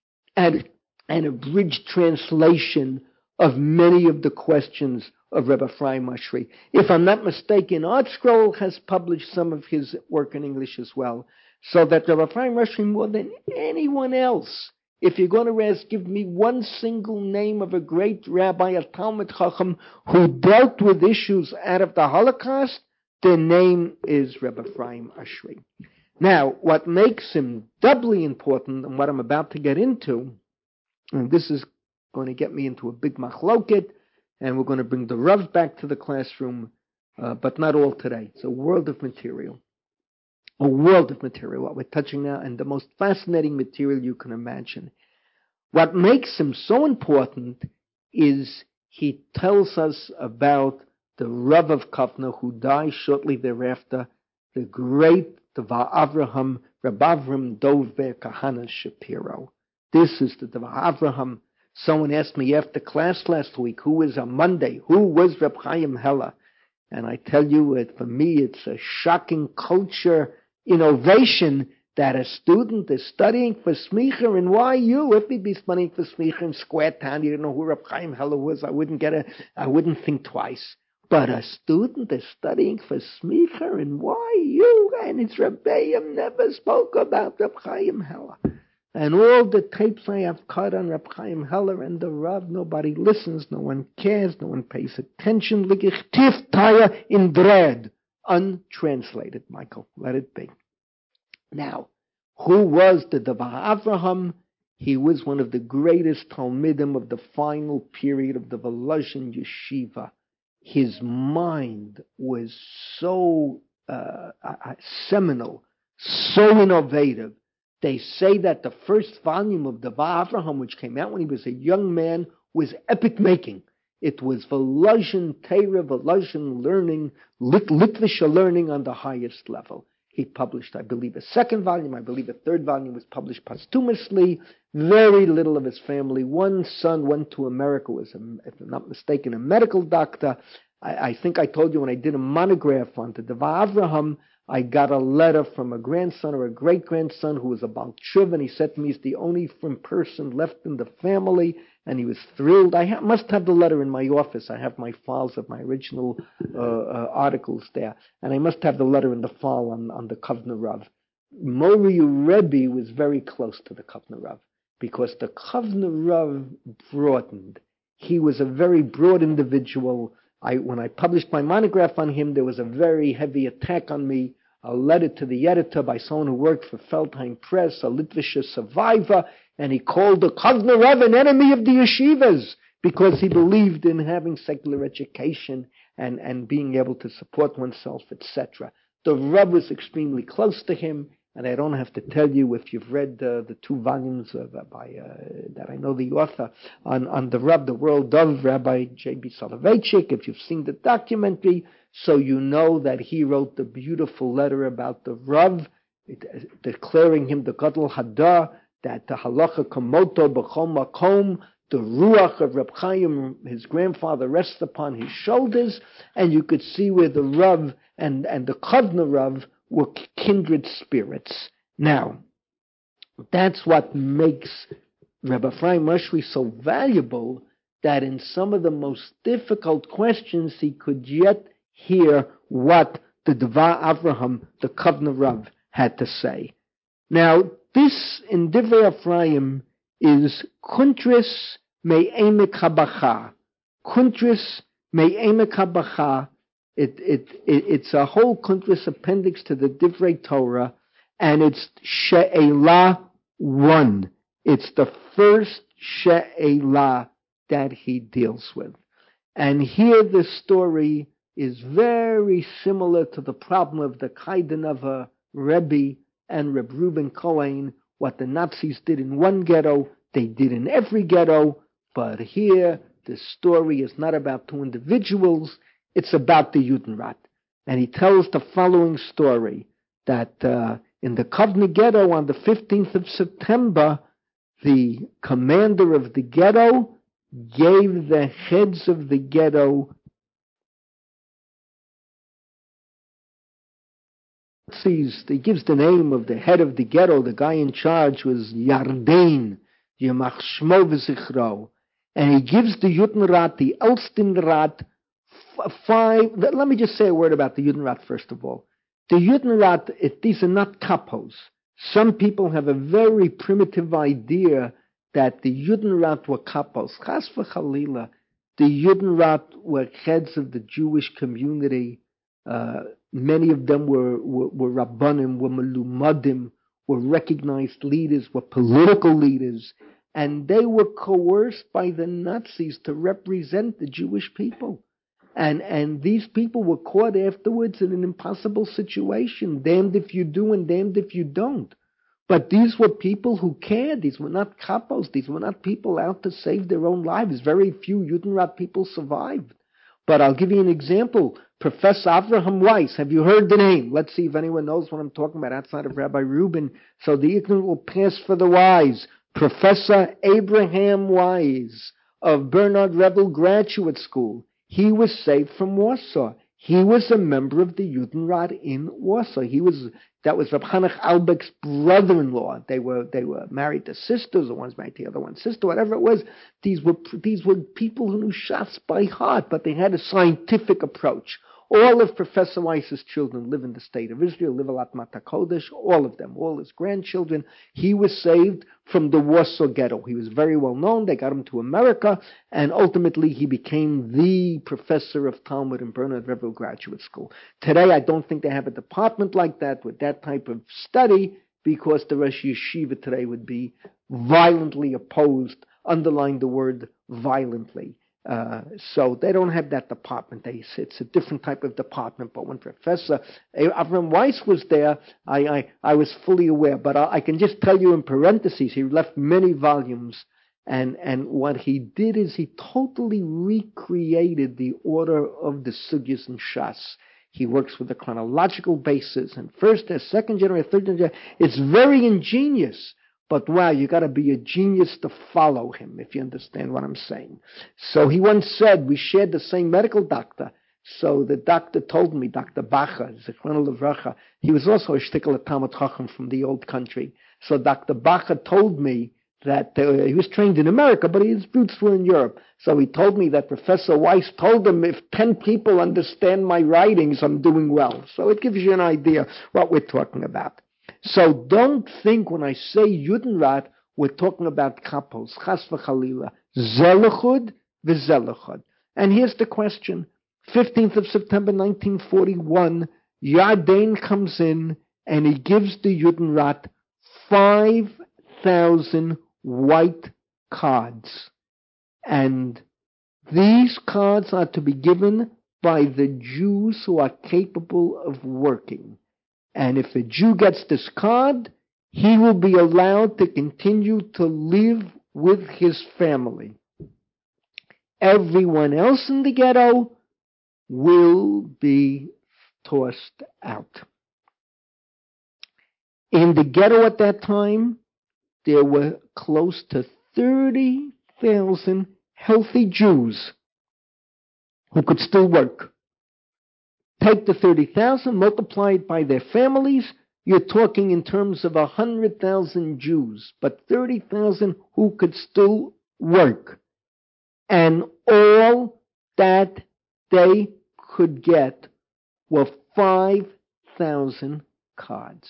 an, an abridged translation of many of the questions of Rebbe Ephraim Oshry. If I'm not mistaken, ArtScroll has published some of his work in English as well. So that Rebbe Ephraim Oshry, more than anyone else, if you're going to ask, give me one single name of a great rabbi, a Talmud Chacham, who dealt with issues out of the Holocaust, the name is Rebbe Ephraim Oshry. Now, what makes him doubly important, and what I'm about to get into, and this is going to get me into a big machloket, and we're going to bring the Rav back to the classroom, uh, but not all today. It's a world of material. A world of material, what we're touching now, and the most fascinating material you can imagine. What makes him so important is he tells us about the Rav of Kovno, who died shortly thereafter, the great Devar Avraham, Rabbi Avram Dov Ber Kahana Shapiro. This is the Devar Avraham. Someone asked me after class last week, who was on Monday, who was Reb Chaim Heller? And I tell you, it, for me, it's a shocking culture innovation that a student is studying for Smicha in Y U. If he'd be studying for Smicha in Square Town, you don't know who Reb Chaim Heller was, I wouldn't get a, I wouldn't think twice. But a student is studying for Smicha in Y U, and its Rebbeim never spoke about Reb Chaim Heller. And all the tapes I have cut on Reb Chaim Heller and the Rav, nobody listens, no one cares, no one pays attention. Tif Taya in dread. Untranslated, Michael. Let it be. Now, who was the Devar Avraham? He was one of the greatest Talmidim of the final period of the Volozhin Yeshiva. His mind was so uh, uh, seminal, so innovative. They say that the first volume of Devar Avraham, which came out when he was a young man, was epic-making. It was Volozhin Torah, Volozhin learning, Lit- Litvisha learning on the highest level. He published, I believe, a second volume. I believe a third volume was published posthumously. Very little of his family. One son went to America, was, a, if I'm not mistaken, a medical doctor. I, I think I told you when I did a monograph on the Devar Avraham, I got a letter from a grandson or a great-grandson who was a Baal Tshuva, and he said to me, he's the only person left in the family, and he was thrilled. I ha- must have the letter in my office. I have my files of my original uh, uh, articles there, and I must have the letter in the file on, on the Kovno Rav. Mori Rebbe was very close to the Kovno Rav, because the Kovno Rav broadened. He was a very broad individual. I, when I published my monograph on him, there was a very heavy attack on me, a letter to the editor by someone who worked for Feldheim Press, a Litvische survivor, and he called the Kovno Rav an enemy of the yeshivas because he believed in having secular education and, and being able to support oneself, et cetera. The Rav was extremely close to him, and I don't have to tell you if you've read uh, the two volumes of, uh, by uh, that I know the author on, on the Rav, The World of Rabbi J B Soloveitchik, if you've seen the documentary, so you know that he wrote the beautiful letter about the Rav, it, uh, declaring him the Gadol Hadar, that the halacha kamoto b'chol makom, the ruach of Reb Chaim, his grandfather, rests upon his shoulders, and you could see where the Rav and, and the Kovno Rav were kindred spirits. Now, that's what makes Rebbe Ephraim Ushry so valuable, that in some of the most difficult questions he could yet hear what the Devar Avraham, the Kovna Rav, had to say. Now, this in Divrei Ephraim is Kuntris Me'emek Habacha. Kuntris Me'emek Habacha. It, it, it, it's a whole Kuntris appendix to the Divrei Torah, and it's She'elah one. It's the first She'elah that he deals with. And here the story is very similar to the problem of the Kaidanova Rebbe and Reb Reuben Cohen. What the Nazis did in one ghetto, they did in every ghetto. But here, the story is not about two individuals, it's about the Judenrat. And he tells the following story, that uh, in the Kovna ghetto on the fifteenth of September, the commander of the ghetto gave the heads of the ghetto he gives the name of the head of the ghetto. The guy in charge was Yarden, Yemach Shmo v'zichro, and he gives the Judenrat, the Elstenrat, five. Let me just say a word about the Judenrat first of all. The Judenrat, it, these are not kapos. Some people have a very primitive idea that the Judenrat were kapos. Chas v'chalila, the Judenrat were heads of the Jewish community. Uh, many of them were, were, were Rabbanim, were Melumadim, were recognized leaders, were political leaders, and they were coerced by the Nazis to represent the Jewish people. And, and these people were caught afterwards in an impossible situation, damned if you do and damned if you don't. But these were people who cared. These were not kapos. These were not people out to save their own lives. Very few Judenrat people survived. But I'll give you an example. Professor Avraham Weiss, have you heard the name? Let's see if anyone knows what I'm talking about outside of Rabbi Rubin. So the ignorant will pass for the wise. Professor Abraham Weiss of Bernard Revel Graduate School. He was saved from Warsaw. He was a member of the Judenrat in Warsaw. He was that was Reb Hanach Albeck's brother-in-law. They were they were married to sisters. The one's married to the other one's sister. Whatever it was, these were these were people who knew Shas by heart, but they had a scientific approach. All of Professor Weiss's children live in the state of Israel, live at Mata Kodesh, all of them, all his grandchildren. He was saved from the Warsaw Ghetto. He was very well known. They got him to America, and ultimately he became the professor of Talmud in Bernard Revel Graduate School. Today, I don't think they have a department like that with that type of study, because the Rosh Yeshiva today would be violently opposed, underlying the word violently. Uh, so they don't have that department. They, it's a different type of department. But when Professor Avram Weiss was there, I, I, I was fully aware. But I, I can just tell you in parentheses, he left many volumes. And, and what he did is he totally recreated the order of the sugyas and shas. He works with a chronological basis. And first, and second generation, third generation. It's very ingenious. But wow, you got to be a genius to follow him, if you understand what I'm saying. So he once said, we shared the same medical doctor. So the doctor told me, Doctor Bacha, Zichrono Livracha, he was also a shtickle Talmud Chacham from the old country. So Doctor Bacha told me that uh, he was trained in America, but his roots were in Europe. So he told me that Professor Weiss told him, if ten people understand my writings, I'm doing well. So it gives you an idea what we're talking about. So don't think when I say Judenrat, we're talking about kapos, chas v'chalila, zelachud v'zelachud. And here's the question. fifteenth of September nineteen forty-one, Yarden comes in and he gives the Judenrat five thousand white cards. And these cards are to be given by the Jews who are capable of working. And if a Jew gets this card, he will be allowed to continue to live with his family. Everyone else in the ghetto will be tossed out. In the ghetto at that time, there were close to thirty thousand healthy Jews who could still work. Take the thirty thousand, multiply it by their families. You're talking in terms of one hundred thousand Jews, but thirty thousand who could still work. And all that they could get were five thousand cards.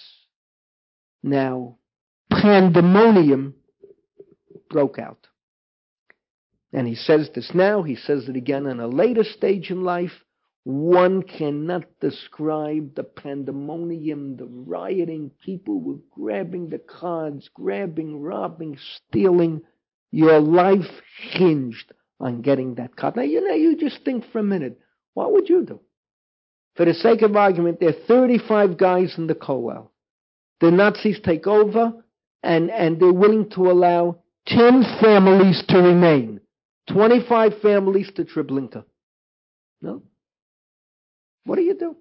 Now, pandemonium broke out. And he says this now, he says it again in a later stage in life. One cannot describe the pandemonium, the rioting. People were grabbing the cards, grabbing, robbing, stealing. Your life hinged on getting that card. Now, you know, you just think for a minute, what would you do? For the sake of argument, there are thirty-five guys in the Kollel. The Nazis take over, and, and they're willing to allow ten families to remain. twenty-five families to Treblinka. No? What do you do?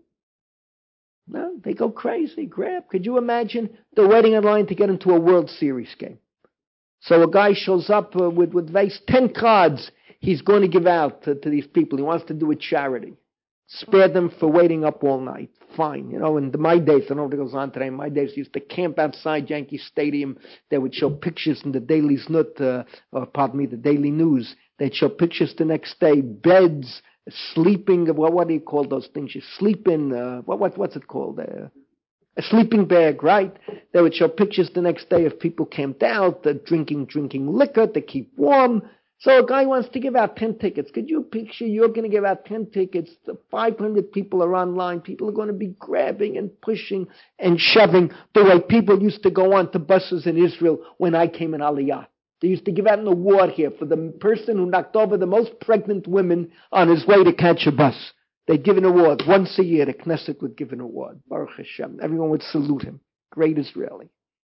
No, they go crazy, grab. Could you imagine? They're waiting in line to get into a World Series game. So a guy shows up uh, with, with vase, ten cards he's going to give out to, to these people. He wants to do a charity. Spare them for waiting up all night. Fine. You know, in the, my days, I don't know if it goes on today, in my days, used to camp outside Yankee Stadium. They would show pictures in the Daily Znut, uh, or pardon me, the Daily News. They'd show pictures the next day, beds, sleeping, what, what do you call those things? You sleep in, uh, what, what, what's it called? Uh, a sleeping bag, right? They would show pictures the next day of people camped out, uh, drinking, drinking liquor to keep warm. So a guy wants to give out ten tickets. Could you picture you're going to give out ten tickets? The five hundred people are online. People are going to be grabbing and pushing and shoving the way people used to go on to buses in Israel when I came in Aliyah. They used to give out an award here for the person who knocked over the most pregnant women on his way to catch a bus. They'd give an award. Once a year, the Knesset would give an award. Baruch Hashem. Everyone would salute him. Great Israeli.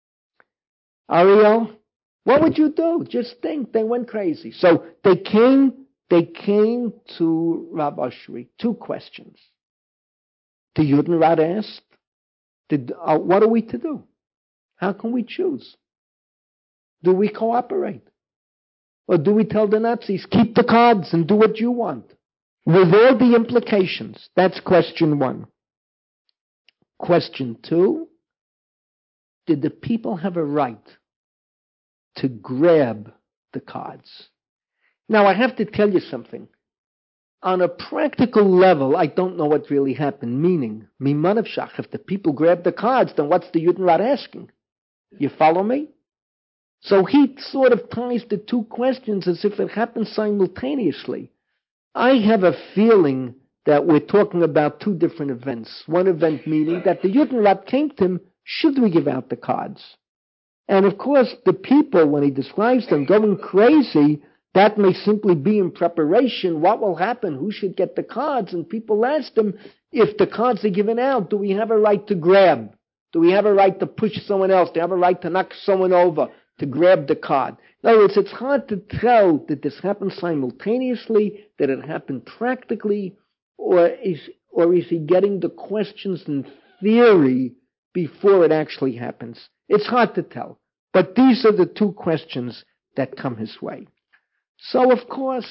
Ariel, what would you do? Just think. They went crazy. So they came, they came to Rav Oshry. Two questions. The Judenrat asked, did, uh, what are we to do? How can we choose? Do we cooperate? Or do we tell the Nazis, keep the cards and do what you want? With all the implications. That's question one. Question two, did the people have a right to grab the cards? Now, I have to tell you something. On a practical level, I don't know what really happened. Meaning, Miman Shach, if the people grab the cards, then what's the Judenrat asking? You follow me? So he sort of ties the two questions as if it happened simultaneously. I have a feeling that we're talking about two different events. One event meaning that the Judenrat came to him, should we give out the cards? And of course, the people, when he describes them going crazy, that may simply be in preparation. What will happen? Who should get the cards? And people asked him, if the cards are given out, do we have a right to grab? Do we have a right to push someone else? Do we have a right to knock someone over, to grab the card? In other words, it's hard to tell, did this happen simultaneously? Did it happen practically? Or is, or is he getting the questions in theory before it actually happens? It's hard to tell. But these are the two questions that come his way. So, of course,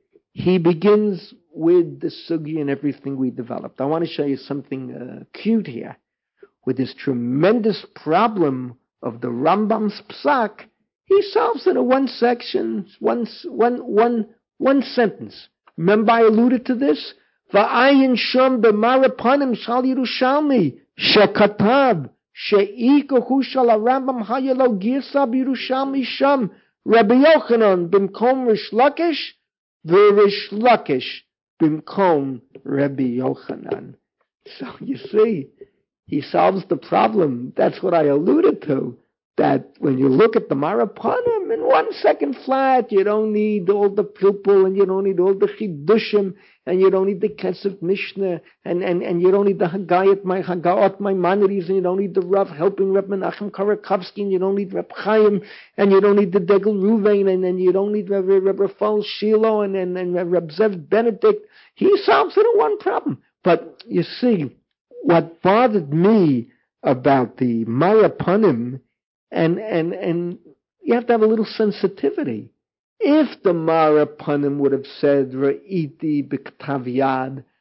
he begins with the sugi and everything we developed. I want to show you something uh, cute here. With this tremendous problem of the Rambam's psak, he solves it in one section, one, one, one, one sentence. Remember I alluded to this? V'ayin shom b'marapanim shal Yerushalmi shekatav she'ikohu shal Rambam hayelo girsa b'Yerushalmi sham Rabbi Yochanan b'mkom Rish Lakish v'Rish Lakish b'mkom Rabbi Yochanan. So you see, he solves the problem. That's what I alluded to. That when you look at the Marapanim, in one second flat, you don't need all the pilpul, and you don't need all the chidushim, and you don't need the Kesef Mishnah, and, and, and you don't need the Hagayat, my Hagaot, my Maimonides, and you don't need the Rav helping Reb Menachem Karakovsky, and you don't need Reb Chaim, and you don't need the Degel Ruvain, and, and you don't need Reb, Reb Rafal Shiloh, and, and, and Reb Zev Benedict. He solves it in one problem. But you see, what bothered me about the Marapanim, And, and, and you have to have a little sensitivity. If the Marapanim would have said, Ra'iti b'ktav yad,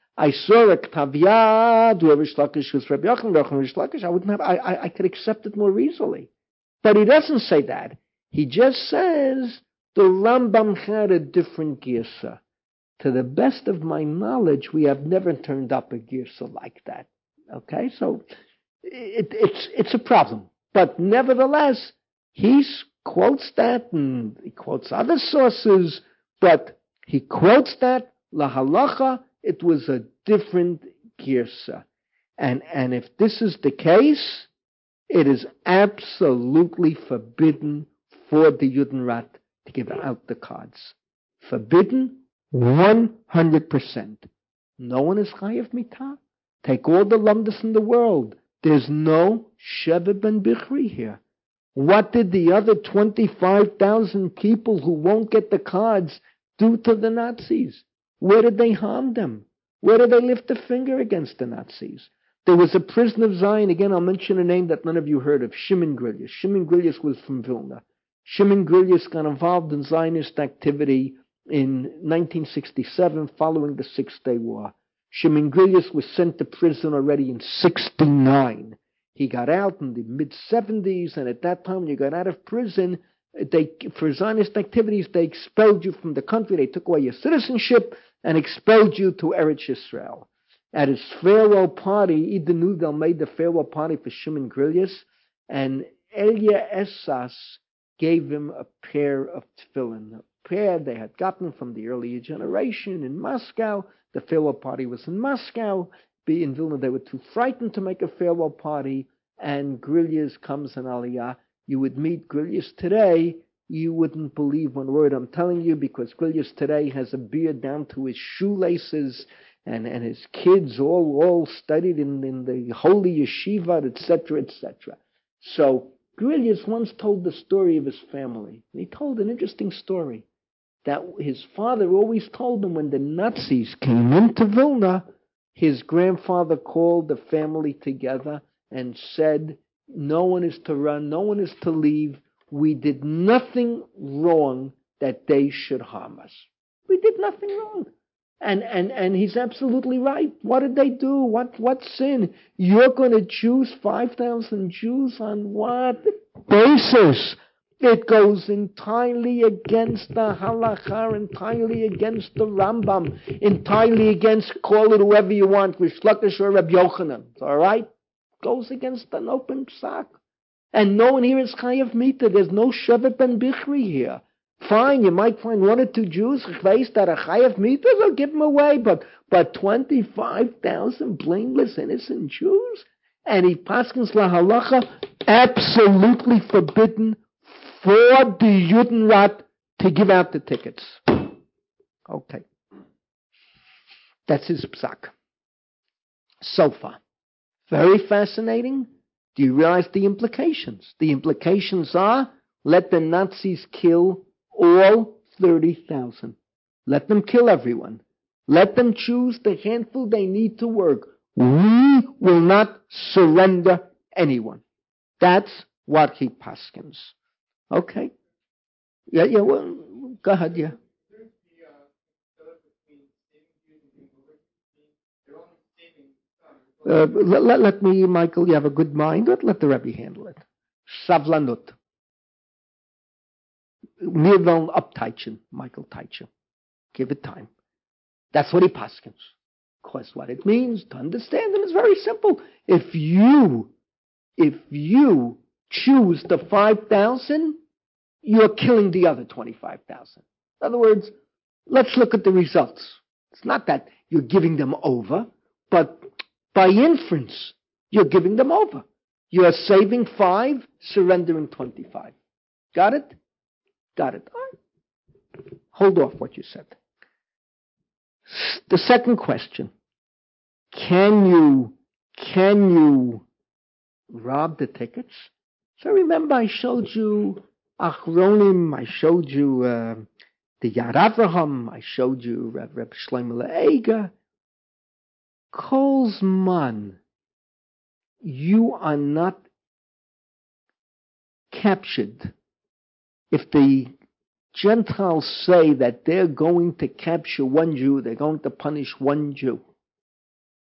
I saw a Ktav Yad where Rish Lakish was Rabbi Yochanan, Rish Lakish, I wouldn't have, I, I, I could accept it more easily. But he doesn't say that. He just says the Rambam had a different girsa. To the best of my knowledge, we have never turned up a girsa like that. Okay, so it, it's it's a problem. But nevertheless, he quotes that, and he quotes other sources, but he quotes that, la halacha, it was a different girsa. And, and if this is the case, it is absolutely forbidden for the Judenrat to give out the cards. Forbidden, one hundred percent. No one is chayav mitah. Take all the lumdus in the world. There's no Sheva ben Bichri here. What did the other twenty-five thousand people who won't get the cards do to the Nazis? Where did they harm them? Where did they lift a finger against the Nazis? There was a prison of Zion. Again, I'll mention a name that none of you heard of, Shimon Grillius. Shimon Grillius was from Vilna. Shimon Grillius got involved in Zionist activity in nineteen sixty-seven following the Six-Day War. Shimon Grillius was sent to prison already in sixty-nine. He got out in the mid-seventies, and at that time when you got out of prison, they, for Zionist activities, they expelled you from the country. They took away your citizenship and expelled you to Eretz Yisrael. At his farewell party, Eden Nudel made the farewell party for Shimon Grillius, and Elia Esas gave him a pair of tefillin, a pair they had gotten from the earlier generation in Moscow. The farewell party was in Moscow. In Vilna, they were too frightened to make a farewell party, and Grillius comes in Aliyah. You would meet Grillius today, you wouldn't believe one word I'm telling you, because Grillius today has a beard down to his shoelaces, and, and his kids all all studied in, in the holy yeshiva, et cetera, et cetera. So Grillius once told the story of his family. He told an interesting story, that his father always told him when the Nazis came into Vilna, his grandfather called the family together and said, no one is to run, no one is to leave. We did nothing wrong that they should harm us. We did nothing wrong. And, and, and he's absolutely right. What did they do? What, what sin? You're going to choose five thousand Jews on what basis? It goes entirely against the halakha, entirely against the Rambam, entirely against, call it whoever you want, Rish Lakish or Rabbi Yochanan. All right? Goes against an open psak. And no one here is chayav mita. There's no Shevet ben Bichri here. Fine, you might find one or two Jews that are chayav mita, they'll give them away. But but twenty-five thousand blameless, innocent Jews? And he paskins la halacha, absolutely forbidden for the Judenrat to give out the tickets. Okay. That's his psak. So far. Very fascinating. Do you realize the implications? The implications are, let the Nazis kill all thirty thousand. Let them kill everyone. Let them choose the handful they need to work. We will not surrender anyone. That's what he paskins. Okay. Yeah, yeah, well, go ahead, yeah. Uh, let, let, let me, Michael, you have a good mind. Let, let the Rebbe handle it. Savlanut. Mir wollen abteichen, Michael Teichen. Give it time. That's what he paskins. Of course, what it means to understand him is very simple. If you, if you choose the five thousand, you're killing the other twenty-five thousand. In other words, let's look at the results. It's not that you're giving them over, but by inference, you're giving them over. You're saving five, surrendering twenty-five. Got it? Got it. All right. Hold off what you said. The second question. Can you, can you rob the tickets? So remember I showed you Achronim, I showed you uh, the Yad Avraham, I showed you Reb, Reb Shlomo Le'ega. Kolzman, you are not captured. If the Gentiles say that they're going to capture one Jew, they're going to punish one Jew,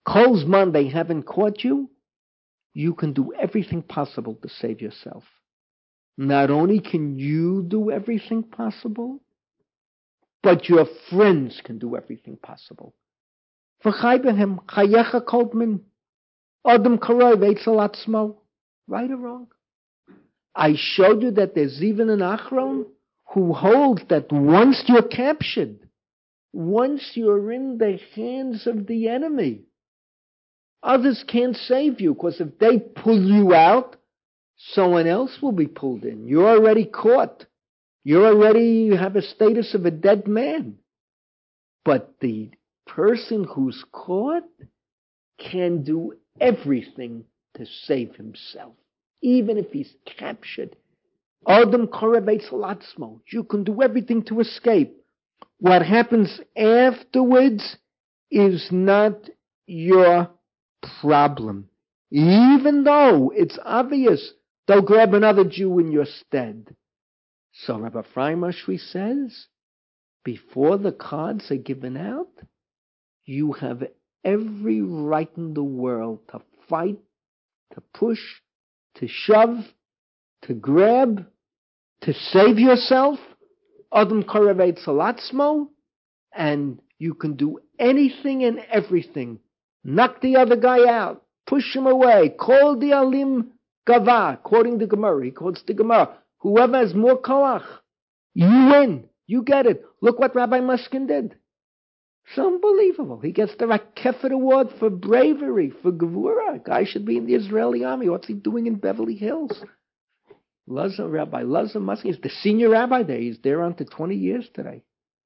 Kolzman, they haven't caught you. You can do everything possible to save yourself. Not only can you do everything possible, but your friends can do everything possible. V'chaybehem chayecha koltman adam karoi v'etzalatzmo. Right or wrong? I showed you that there's even an Achron who holds that once you're captured, once you're in the hands of the enemy, others can't save you, because if they pull you out, someone else will be pulled in. You're already caught. You already have a status of a dead man. But the person who's caught can do everything to save himself, even if he's captured. Adam korevetz latzmo. You can do everything to escape. What happens afterwards is not your problem. Even though it's obvious, they'll grab another Jew in your stead. So Rabbi Ephraim Ashri says, before the cards are given out, you have every right in the world to fight, to push, to shove, to grab, to save yourself. Adam korevetz latzmo, and you can do anything and everything. Knock the other guy out. Push him away. Call the alim gava. Quoting the Gemara. He quotes the Gemara. Whoever has more koach, you win. You get it. Look what Rabbi Muskin did. It's unbelievable. He gets the Rakefet Award for bravery, for Gevura. Guy should be in the Israeli army. What's he doing in Beverly Hills? Lazar, Rabbi Lazar Muskin is the senior rabbi there. He's there until twenty years today.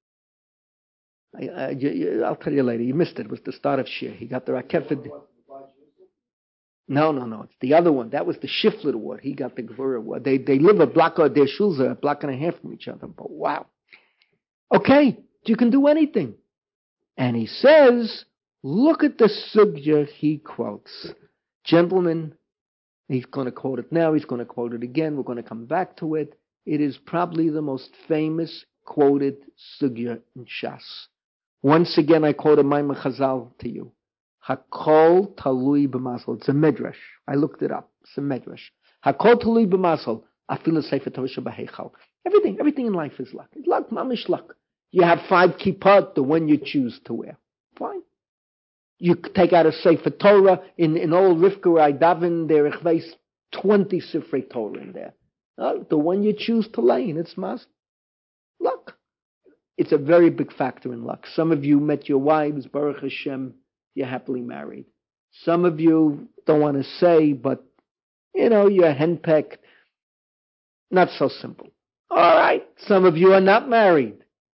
I, I, I'll tell you later. You missed it. It was the start of Shir. He got the Rakefet. No, no, no. It's the other one. That was the Shiflet Award. He got the Gevura Award. They they live a block, or their shuls are a block and a half from each other. But wow. Okay, you can do anything. And he says, look at the sugya he quotes. Gentlemen, he's going to quote it now. He's going to quote it again. We're going to come back to it. It is probably the most famous quoted sugya in Shas. Once again, I quote a Maimon Chazal to you. Hakol talui b'masal. It's a midrash. I looked it up. It's a midrash. Hakol talui b'masal. Afilu sefer Torah shebaheichal. Everything, everything in life is luck. It's luck, mamish luck. You have five kippot, the one you choose to wear. Fine. You take out a sefer Torah. In, in old Rivka where I daven, there is twenty sifrei Torah in there. Uh, the one you choose to lay in, it's mas. Luck. It's a very big factor in luck. Some of you met your wives, Baruch Hashem, you're happily married. Some of you don't want to say, but, you know, you're henpecked. Not so simple. All right. Some of you are not married.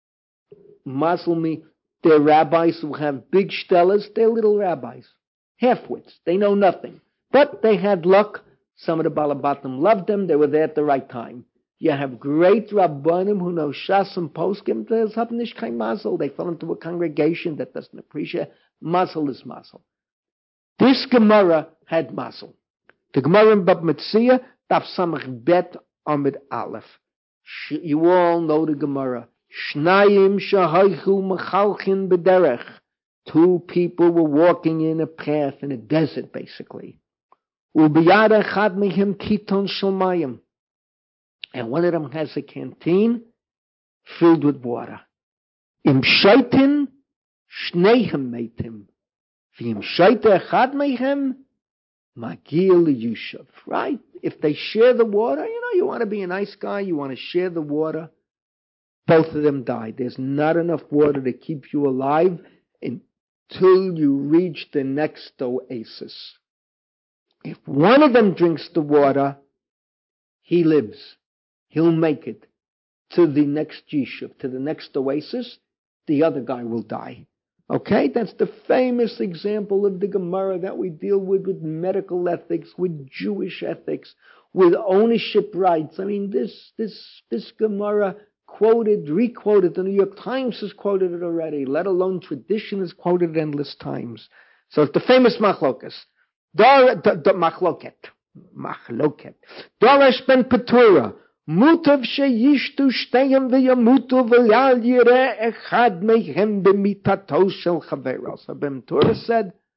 Mazel me, they're rabbis who have big stellas. They're little rabbis. Halfwits. They know nothing. But they had luck. Some of the Balabatim loved them. They were there at the right time. You have great Rabbanim who know Shas and Poskim. There's Habnish Kai Mazel. They fell into a congregation that doesn't appreciate. Mazel is Mazel. This Gemara had Mazel. The Gemara in Bab Metzia, Daf Samach Bet Amid Aleph. You all know the Gemara. Shnayim shahaychu mechalchin b'derech. Two people were walking in a path in a desert, basically. Ubiyad echad mehem kiton shel mayim. And one of them has a canteen filled with water. Im shaitin shneihem meitim. V'im shaita echad mehem magil yushav. Right? If they share the water, you know, you want to be a nice guy, you want to share the water. Both of them died. There's not enough water to keep you alive until you reach the next oasis. If one of them drinks the water, he lives. He'll make it to the next yishuv, to the next oasis. The other guy will die. Okay? That's the famous example of the Gemara that we deal with, with medical ethics, with Jewish ethics, with ownership rights. I mean, this, this, this Gemara quoted, re-quoted. The New York Times has quoted it already, let alone tradition has quoted it endless times. So it's the famous machlokas. Dar, the, the machloket. Machloket. Doresh ben Petura. Mutav sheyishtu shteyem v'yamutu v'yal yireh echad mehem b'mitato shel chavero. So Ben Petura said,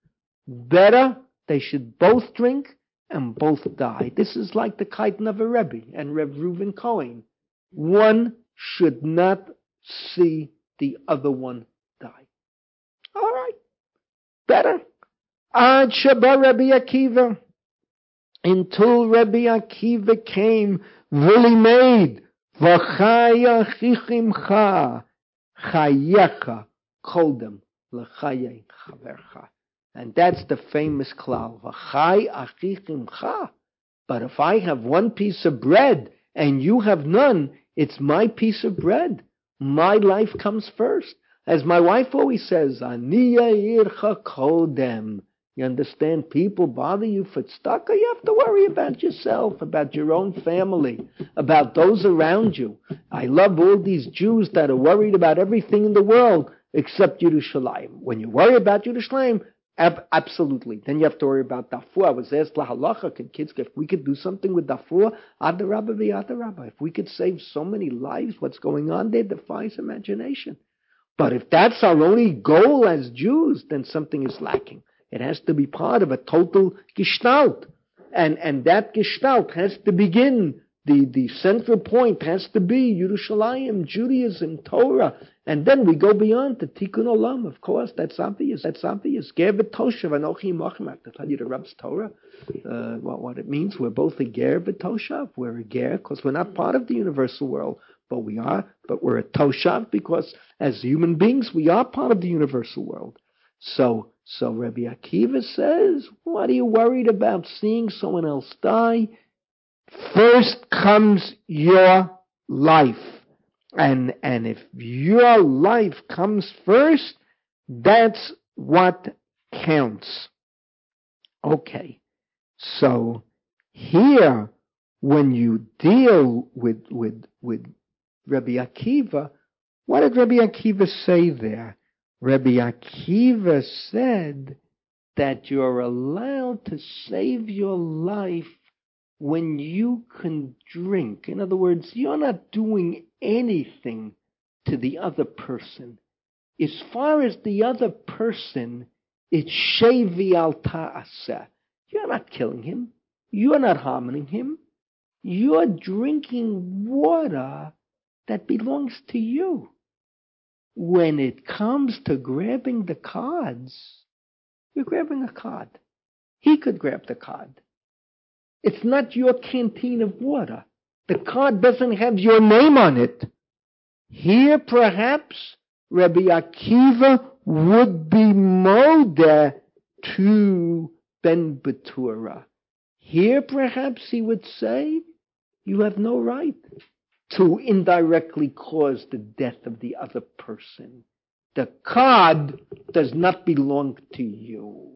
Better they should both drink and both die. This is like the Kaitan of a Rebbe and Reb Reuven Cohen. One should not see the other one die. All right. Better. Ad Sheba Rabbi Akiva. Until Rabbi Akiva came, Vuli made, V'chaya chichimcha, chayecha, koldem, l'chaye chavercha. And that's the famous klal. V'chay achichimcha. But if I have one piece of bread and you have none, it's my piece of bread. My life comes first. As my wife always says, Aniya ircha kodem. You understand? People bother you for tzedakah. You have to worry about yourself, about your own family, about those around you. I love all these Jews that are worried about everything in the world except Yerushalayim. When you worry about Yerushalayim, ab- absolutely. Then you have to worry about Darfur. I was asked, La halacha, can kids, if we could do something with Darfur, Adarabba v'Adarabba. If we could save so many lives, what's going on there defies imagination. But if that's our only goal as Jews, then something is lacking. It has to be part of a total gestalt. And, and that gestalt has to begin, the, the central point has to be Yerushalayim, Judaism, Torah. And then we go beyond to Tikkun Olam. Of course, that's obvious. That's obvious. Ger v'toshav anochi mochim. To tell you the Rebbe's Torah, uh, what, what it means. We're both a ger v'toshav. We're a ger because we're not part of the universal world. But we are, but we're a toshav because as human beings, we are part of the universal world. So, so Rabbi Akiva says, what are you worried about seeing someone else die? First comes your life. And, and if your life comes first, that's what counts. Okay. So here, when you deal with, with, with Rabbi Akiva, what did Rabbi Akiva say there? Rabbi Akiva said that you're allowed to save your life when you can drink. In other words, you're not doing anything to the other person. As far as the other person, it's shevi al ta'aseh. You're not killing him. You're not harming him. You're drinking water that belongs to you. When it comes to grabbing the cards, you're grabbing a card. He could grab the card. It's not your canteen of water. The card doesn't have your name on it. Here, perhaps, Rabbi Akiva would be modeh to Ben Betura. Here, perhaps, he would say, you have no right to indirectly cause the death of the other person. The card does not belong to you.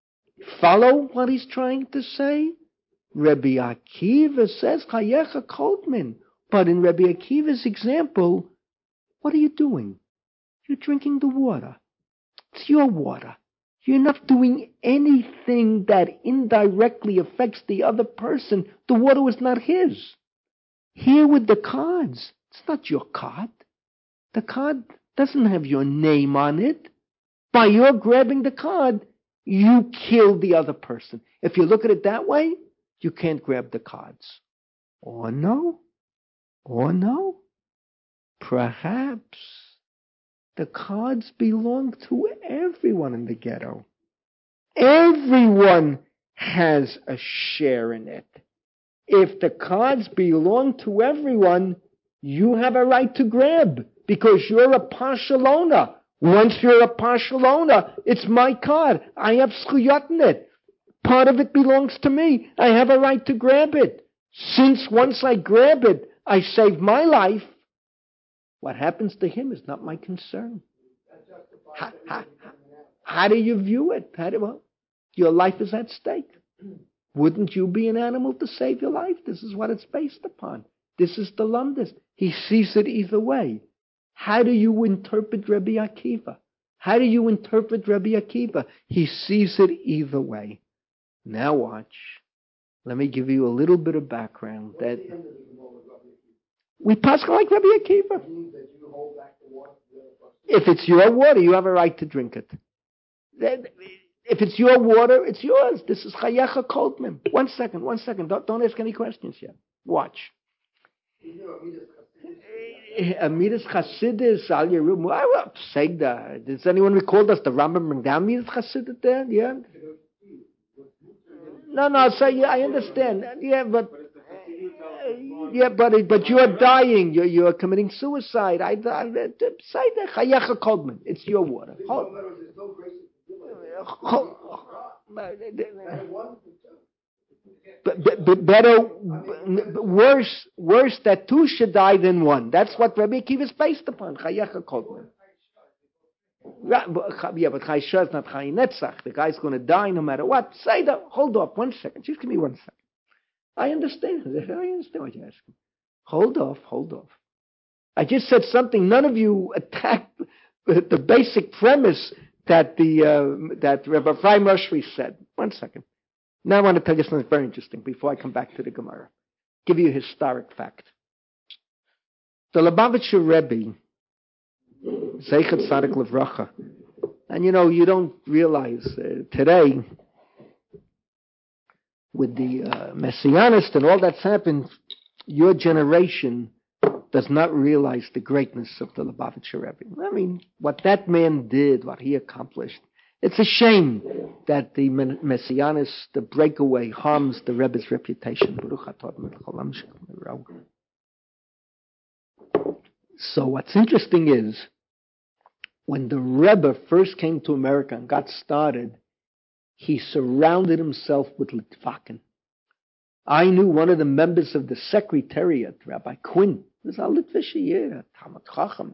Follow what he's trying to say? Rabbi Akiva says, Chayecha Kodman. But in Rabbi Akiva's example, what are you doing? You're drinking the water. It's your water. You're not doing anything that indirectly affects the other person. The water was not his. Here with the cards, it's not your card. The card doesn't have your name on it. By your grabbing the card, you killed the other person. If you look at it that way, you can't grab the cards. Or no. Or no. Perhaps the cards belong to everyone in the ghetto. Everyone has a share in it. If the cards belong to everyone, you have a right to grab because you're a partial owner. Once you're a partial owner, it's my card. I have zchuyot in it. Part of it belongs to me. I have a right to grab it. Since once I grab it, I save my life, what happens to him is not my concern. How, how, how do you view it? How do, well, your life is at stake. Wouldn't you be an animal to save your life? This is what it's based upon. This is the lumdus. He sees it either way. How do you interpret Rabbi Akiva? How do you interpret Rabbi Akiva? He sees it either way. Now watch. Let me give you a little bit of background. That we pass like Rabbi Akiva. If it's your water, you have a right to drink it. If it's your water, it's yours. This is Chayecha Koltman. One second, one second. Don't, don't ask any questions yet. Watch. Amidas Chasidis, Al Yerum. I say that. Does anyone recall us the Rambam bring down Amidas Chasidis there? Yeah. No, no. So yeah, I understand. Yeah, but uh, yeah, but but you are dying. You're you are committing suicide. I, I, I say that Chayecha Koltman. It's your water. Hold, hold, But, but, but better, worse, worse that two should die than one. That's what Rabbi Akiva is based upon. Chayecha Koltman. Yeah, but Chayshah is not Chay Netzach. The guy's going to die no matter what. Say that. Hold off one second. Just give me one second. I understand. I understand what you're asking. Hold off. Hold off. I just said something. None of you attacked the basic premise that the uh, that Rabbi Ephraim Roshri said. One second. Now I want to tell you something very interesting before I come back to the Gemara. Give you a historic fact. The Lubavitcher Rebbe, Zeichet Tzadik Levracha, and you know, you don't realize uh, today, with the uh, Messianist and all that's happened, your generation does not realize the greatness of the Lubavitcher Rebbe. I mean, what that man did, what he accomplished, it's a shame that the Messianist, the breakaway, harms the Rebbe's reputation. So what's interesting is, when the Rebbe first came to America and got started, he surrounded himself with Litvakim. I knew one of the members of the Secretariat, Rabbi Quinn. He was a Litvish, yeah, Talmud Chacham.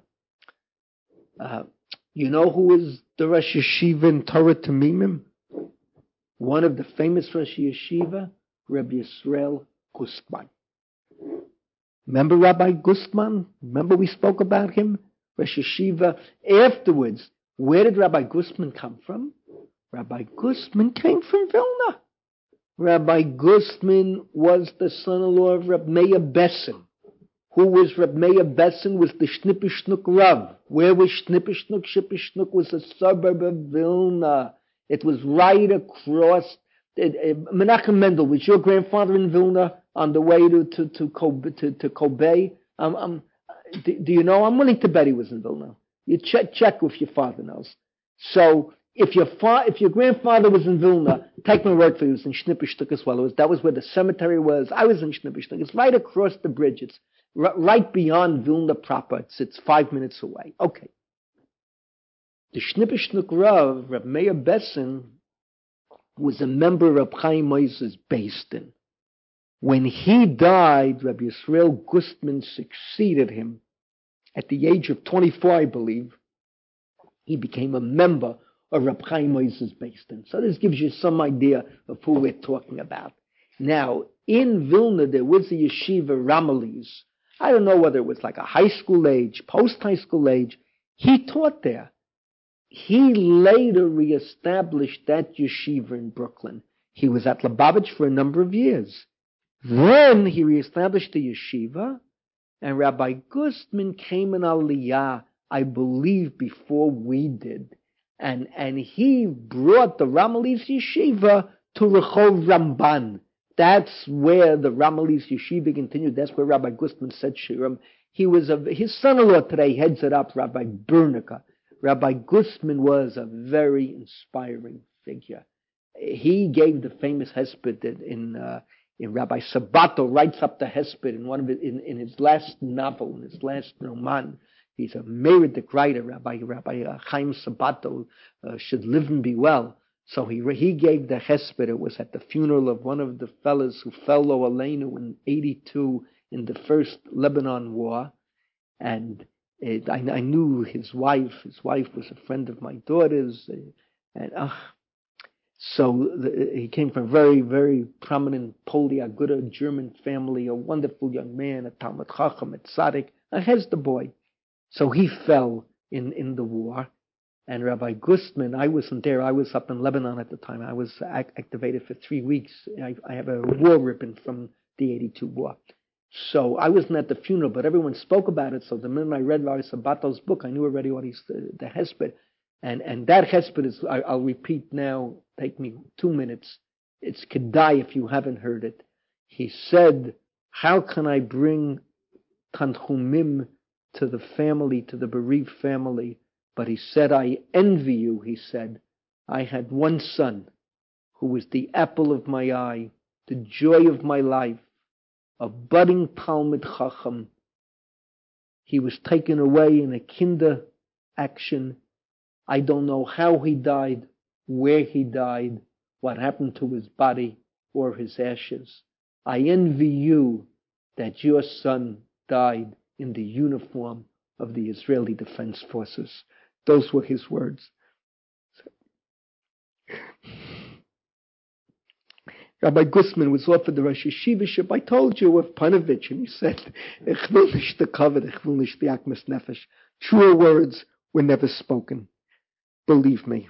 Uh, You know who is the Rosh Yeshiva in Torah Tamimim? One of the famous Rosh Yeshiva, Rabbi Yisrael Gustman. Remember Rabbi Gustman? Remember we spoke about him? Rosh Yeshiva. Afterwards, where did Rabbi Gustman come from? Rabbi Gustman came from Vilna. Rabbi Gustman was the son-in-law of Rabbi Meir Bessin. Who was Reb Meir Bessin? Was the Shnippishnuk Rav. Where was Shnippishnuk? Shnippishnuk was a suburb of Vilna. It was right across. It, it, Menachem Mendel, was your grandfather in Vilna on the way to to to Kobe? To, to Kobe? Um, um, do, do you know? I'm willing to bet he was in Vilna. You check check if your father knows. So if your fa- if your grandfather was in Vilna, take my word for it, he was in Shnippishnuk as well. It was, that was where the cemetery was. I was in Shnippishnuk. It's right across the bridge. It's right beyond Vilna proper. It's, it's five minutes away. Okay. The Shnippishnuk Rav, Reb Meir Bessin, was a member of Chaim Moses Beis Din. When he died, Rabbi Yisrael Gustman succeeded him. At the age of twenty-four, I believe, he became a member of Reb Chaim Moses Beis Din. So this gives you some idea of who we're talking about. Now, in Vilna, there was a yeshiva, Ramales. I don't know whether it was like a high school age, post-high school age. He taught there. He later reestablished that yeshiva in Brooklyn. He was at Lubavitch for a number of years. Then he reestablished the yeshiva, and Rabbi Gustman came in Aliyah, I believe, before we did. And, and he brought the Ramales yeshiva to Rehov Ramban. That's where the Ramales Yeshiva continued. That's where Rabbi Gustman said Shiram. He was a, his son-in-law today heads it up, Rabbi Bernica. Rabbi Gustman was a very inspiring figure. He gave the famous Hesped in uh, in Rabbi Sabato writes up the Hesped in one of it, in, in his last novel, in his last roman. He's a meritic writer. Rabbi Rabbi uh, Chaim Sabato uh, should live and be well. So he he gave the Hesped. It was at the funeral of one of the fellows who fell lo aleinu in eighty-two in the first Lebanon war. And it, I, I knew his wife. His wife was a friend of my daughter's. And uh, so the, he came from a very, very prominent Poli Aguda German family, a wonderful young man, a Talmud Chacham, a Tzaddik, a Hesder boy. So he fell in, in the war. And Rabbi Gustman, I wasn't there. I was up in Lebanon at the time. I was act- activated for three weeks. I, I have a war ribbon from the eighty-two war. So I wasn't at the funeral, but everyone spoke about it. So the minute I read Rabbi Sabato's book, I knew already what he's, the, the Hesped. And and that chesped is, I, I'll repeat now, take me two minutes. It's kedai if you haven't heard it. He said, how can I bring tanchumim to the family, to the bereaved family? But he said, I envy you, he said. I had one son who was the apple of my eye, the joy of my life, a budding Talmid Chacham. He was taken away in a kinder action. I don't know how he died, where he died, what happened to his body or his ashes. I envy you that your son died in the uniform of the Israeli Defense Forces. Those were his words. Rabbi Gusman was offered the Rosh Yeshivaship. I told you of Panovich, and he said, Ich will nicht the covet, ich will nicht the akmas nefesh. Truer words were never spoken. Believe me.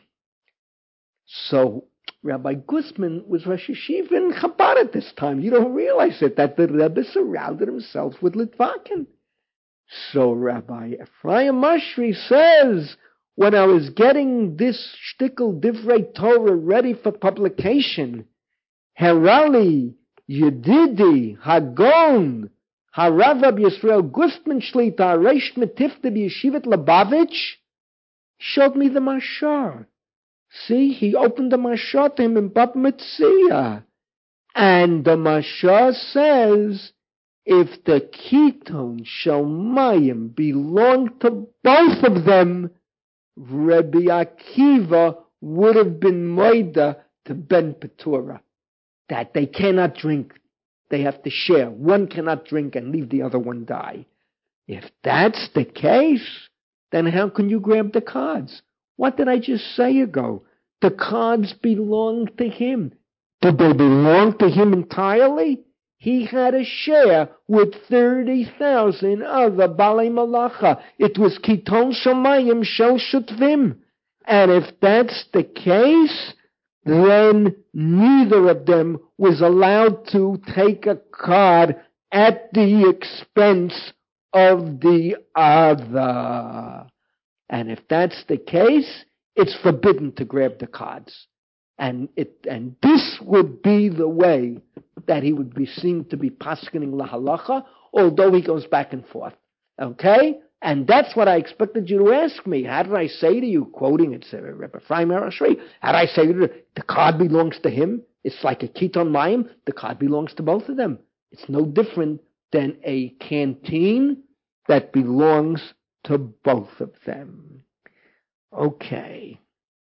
So, Rabbi Gusman was Rosh Yeshiva in Chabad at this time. You don't realize it, that the Rebbe surrounded himself with Litvakim. So Rabbi Ephraim Mashri says, when I was getting this shtickle divrei Torah ready for publication, Herali Yedidi Hagon Harav Rabbi Yisrael Gustman Shlita Reish Metifte B'Yeshivat Lubavitch showed me the mashar. See, he opened the mashar to him in Bab Metzia, and the mashar says, if the ketone Shalmayim belonged to both of them, Rabbi Akiva would have been moida to Ben Petura, that they cannot drink, they have to share. One cannot drink and leave the other one die. If that's the case, then how can you grab the cards? What did I just say ago? The cards belong to him. Did they belong to him entirely? He had a share with thirty thousand other Balei Malacha. It was Kiton Shamayim Shel Shutvim. And if that's the case, then neither of them was allowed to take a card at the expense of the other. And if that's the case, it's forbidden to grab the cards. And it and this would be the way that he would be seen to be paskening lahalacha, although he goes back and forth. Okay? And that's what I expected you to ask me. How did I say to you, quoting it, Rebbe Ephraim Arashri, how did I say to you, the card belongs to him? It's like a Kiton Mayim, the card belongs to both of them. It's no different than a canteen that belongs to both of them. Okay.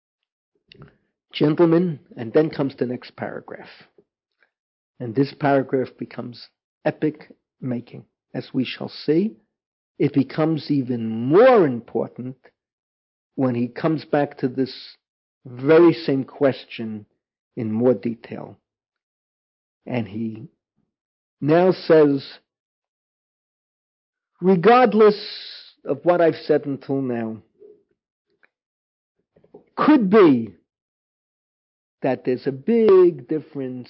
Gentlemen, and then comes the next paragraph. And this paragraph becomes epic making, as we shall see. It becomes even more important when he comes back to this very same question in more detail. And he now says, regardless of what I've said until now, could be that there's a big difference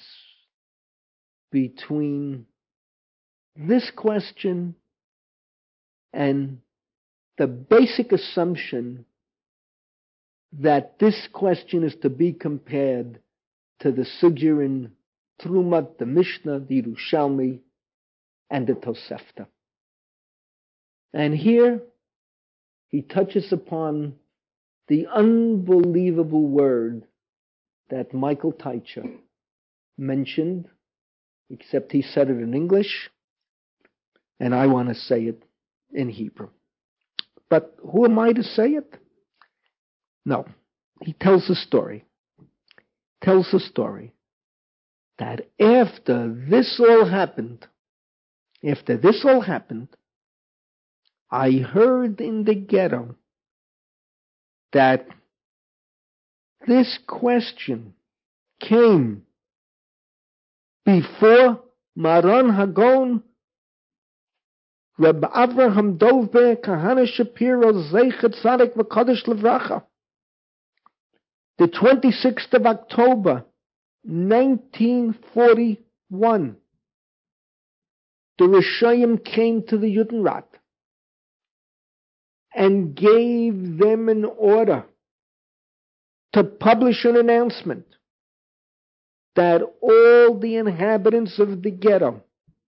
between this question and the basic assumption that this question is to be compared to the sugya in Trumat, the Mishnah, the Yerushalmi, and the Tosefta. And here he touches upon the unbelievable word that Michael Teicher mentioned, except he said it in English, and I want to say it in Hebrew. But who am I to say it? No. He tells a story. Tells a story that after this all happened, after this all happened, I heard in the ghetto that this question came before Maran Hagon, Reb Avraham Dovbe Kahana Shapiro Zeichet Tzaddik V'Kodesh Levracha. The twenty-sixth of October, nineteen forty-one, the Rishayim came to the Judenrat and gave them an order to publish an announcement that all the inhabitants of the ghetto,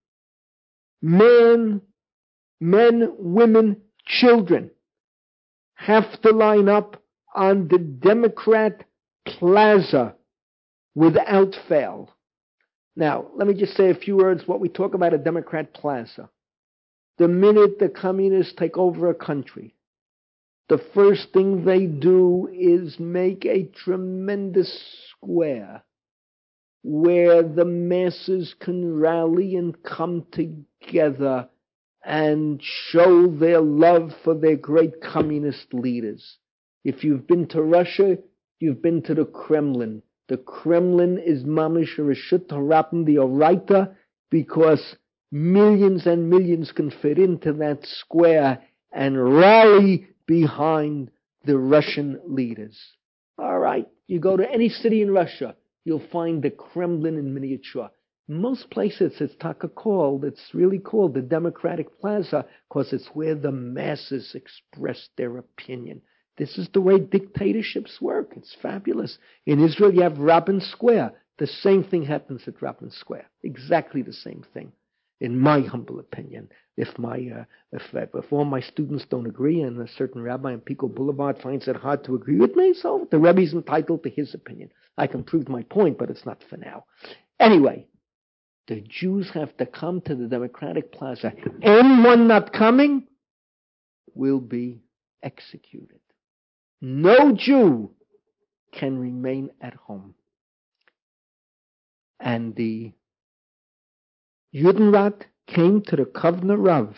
men, men, women, children, have to line up on the Democrat Plaza without fail. Now, let me just say a few words what we talk about a Democrat Plaza. The minute the communists take over a country, the first thing they do is make a tremendous square where the masses can rally and come together and show their love for their great communist leaders. If you've been to Russia, you've been to the Kremlin. The Kremlin is mamish reshut harabim the oraita, because millions and millions can fit into that square and rally behind the Russian leaders. All right, you go to any city in Russia, you'll find the Kremlin in miniature. Most places it's taka called, it's really called the Democratic Plaza, because it's where the masses express their opinion. This is the way dictatorships work. It's fabulous. In Israel, you have Rabin Square. The same thing happens at Rabin Square. Exactly the same thing, in my humble opinion. If my uh, if, if all my students don't agree, and a certain rabbi on Pico Boulevard finds it hard to agree with me, so the Rebbe's entitled to his opinion. I can prove my point, but it's not for now. Anyway, the Jews have to come to the Democratic Plaza. Anyone not coming will be executed. No Jew can remain at home. And the Judenrat came to the Kovner Rav,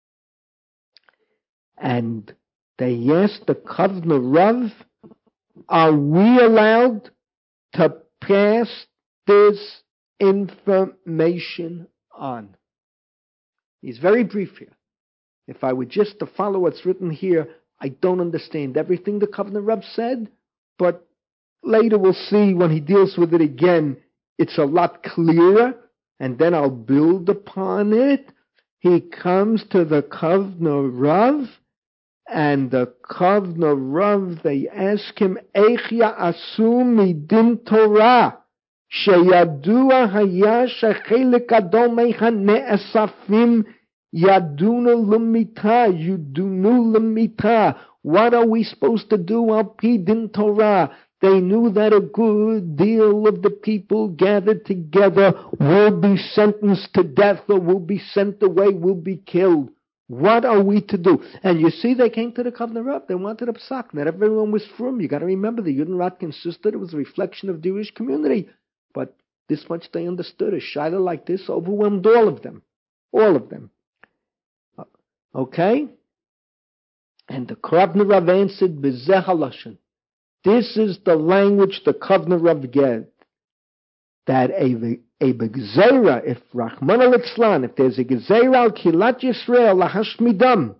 and they asked the Kovner Rav, are we allowed to pass this information on? He's very brief here. If I were just to follow what's written here, I don't understand everything the Kovner Rav said, but later we'll see when he deals with it again, it's a lot clearer, and then I'll build upon it. He comes to the Kovner Rav, and the Kovner Rav, they ask him, Eich ya'asu midin Torah, sheyadua haya shechelik adol meichan ne'esafim Yaduna lumita, yudunu lumita. What are we supposed to do? Al pi din Torah. They knew that a good deal of the people gathered together will be sentenced to death, or will be sent away, will be killed. What are we to do? And you see, they came to the Kovner Rav. They wanted a psak. Not everyone was from. You got to remember, the Judenrat consisted. It was a reflection of the Jewish community. But this much they understood. A shaila like this overwhelmed all of them. All of them. Okay? And the Kovner Rav answered, B'zeh halashon. This is the language the Kovner Rav gave. That a, a begzeira, if Rahman al-Itzlan, if there's a gezeira al Kilat Yisrael, lahashmidam,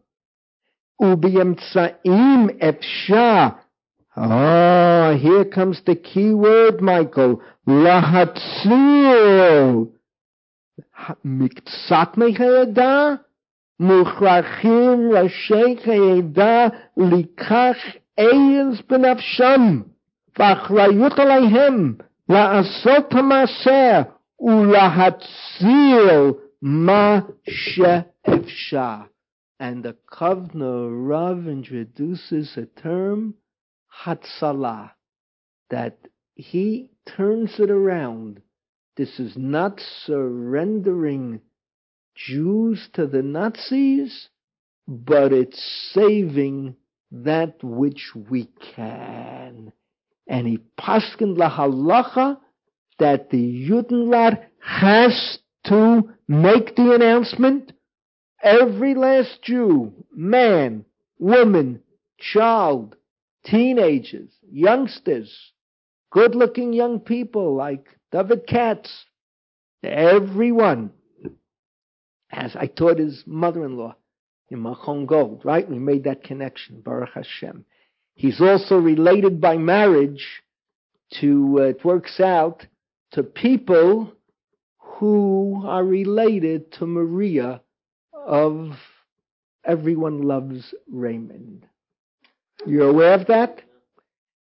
ubiyemtsaim efsha. Ah, here comes the key word, Michael. Lahatzil. Miktsat mechayada. Muchrachim Rashei Chayeda Likach Eils Benafsham V'achrayut Aleihem La'asot HaMaser U'lahatzil Ma She'efshar. And the Kovner Rav introduces a term, Hatzalah, that he turns it around. This is not surrendering Jews to the Nazis, but it's saving that which we can. And he paskened lahalacha that the Judenrat has to make the announcement. Every last Jew, man, woman, child, teenagers, youngsters, good-looking young people like David Katz, everyone, as I taught his mother-in-law in Machon Gold, right? We made that connection, Baruch Hashem. He's also related by marriage to, uh, it works out, to people who are related to Maria of Everyone Loves Raymond. You're aware of that?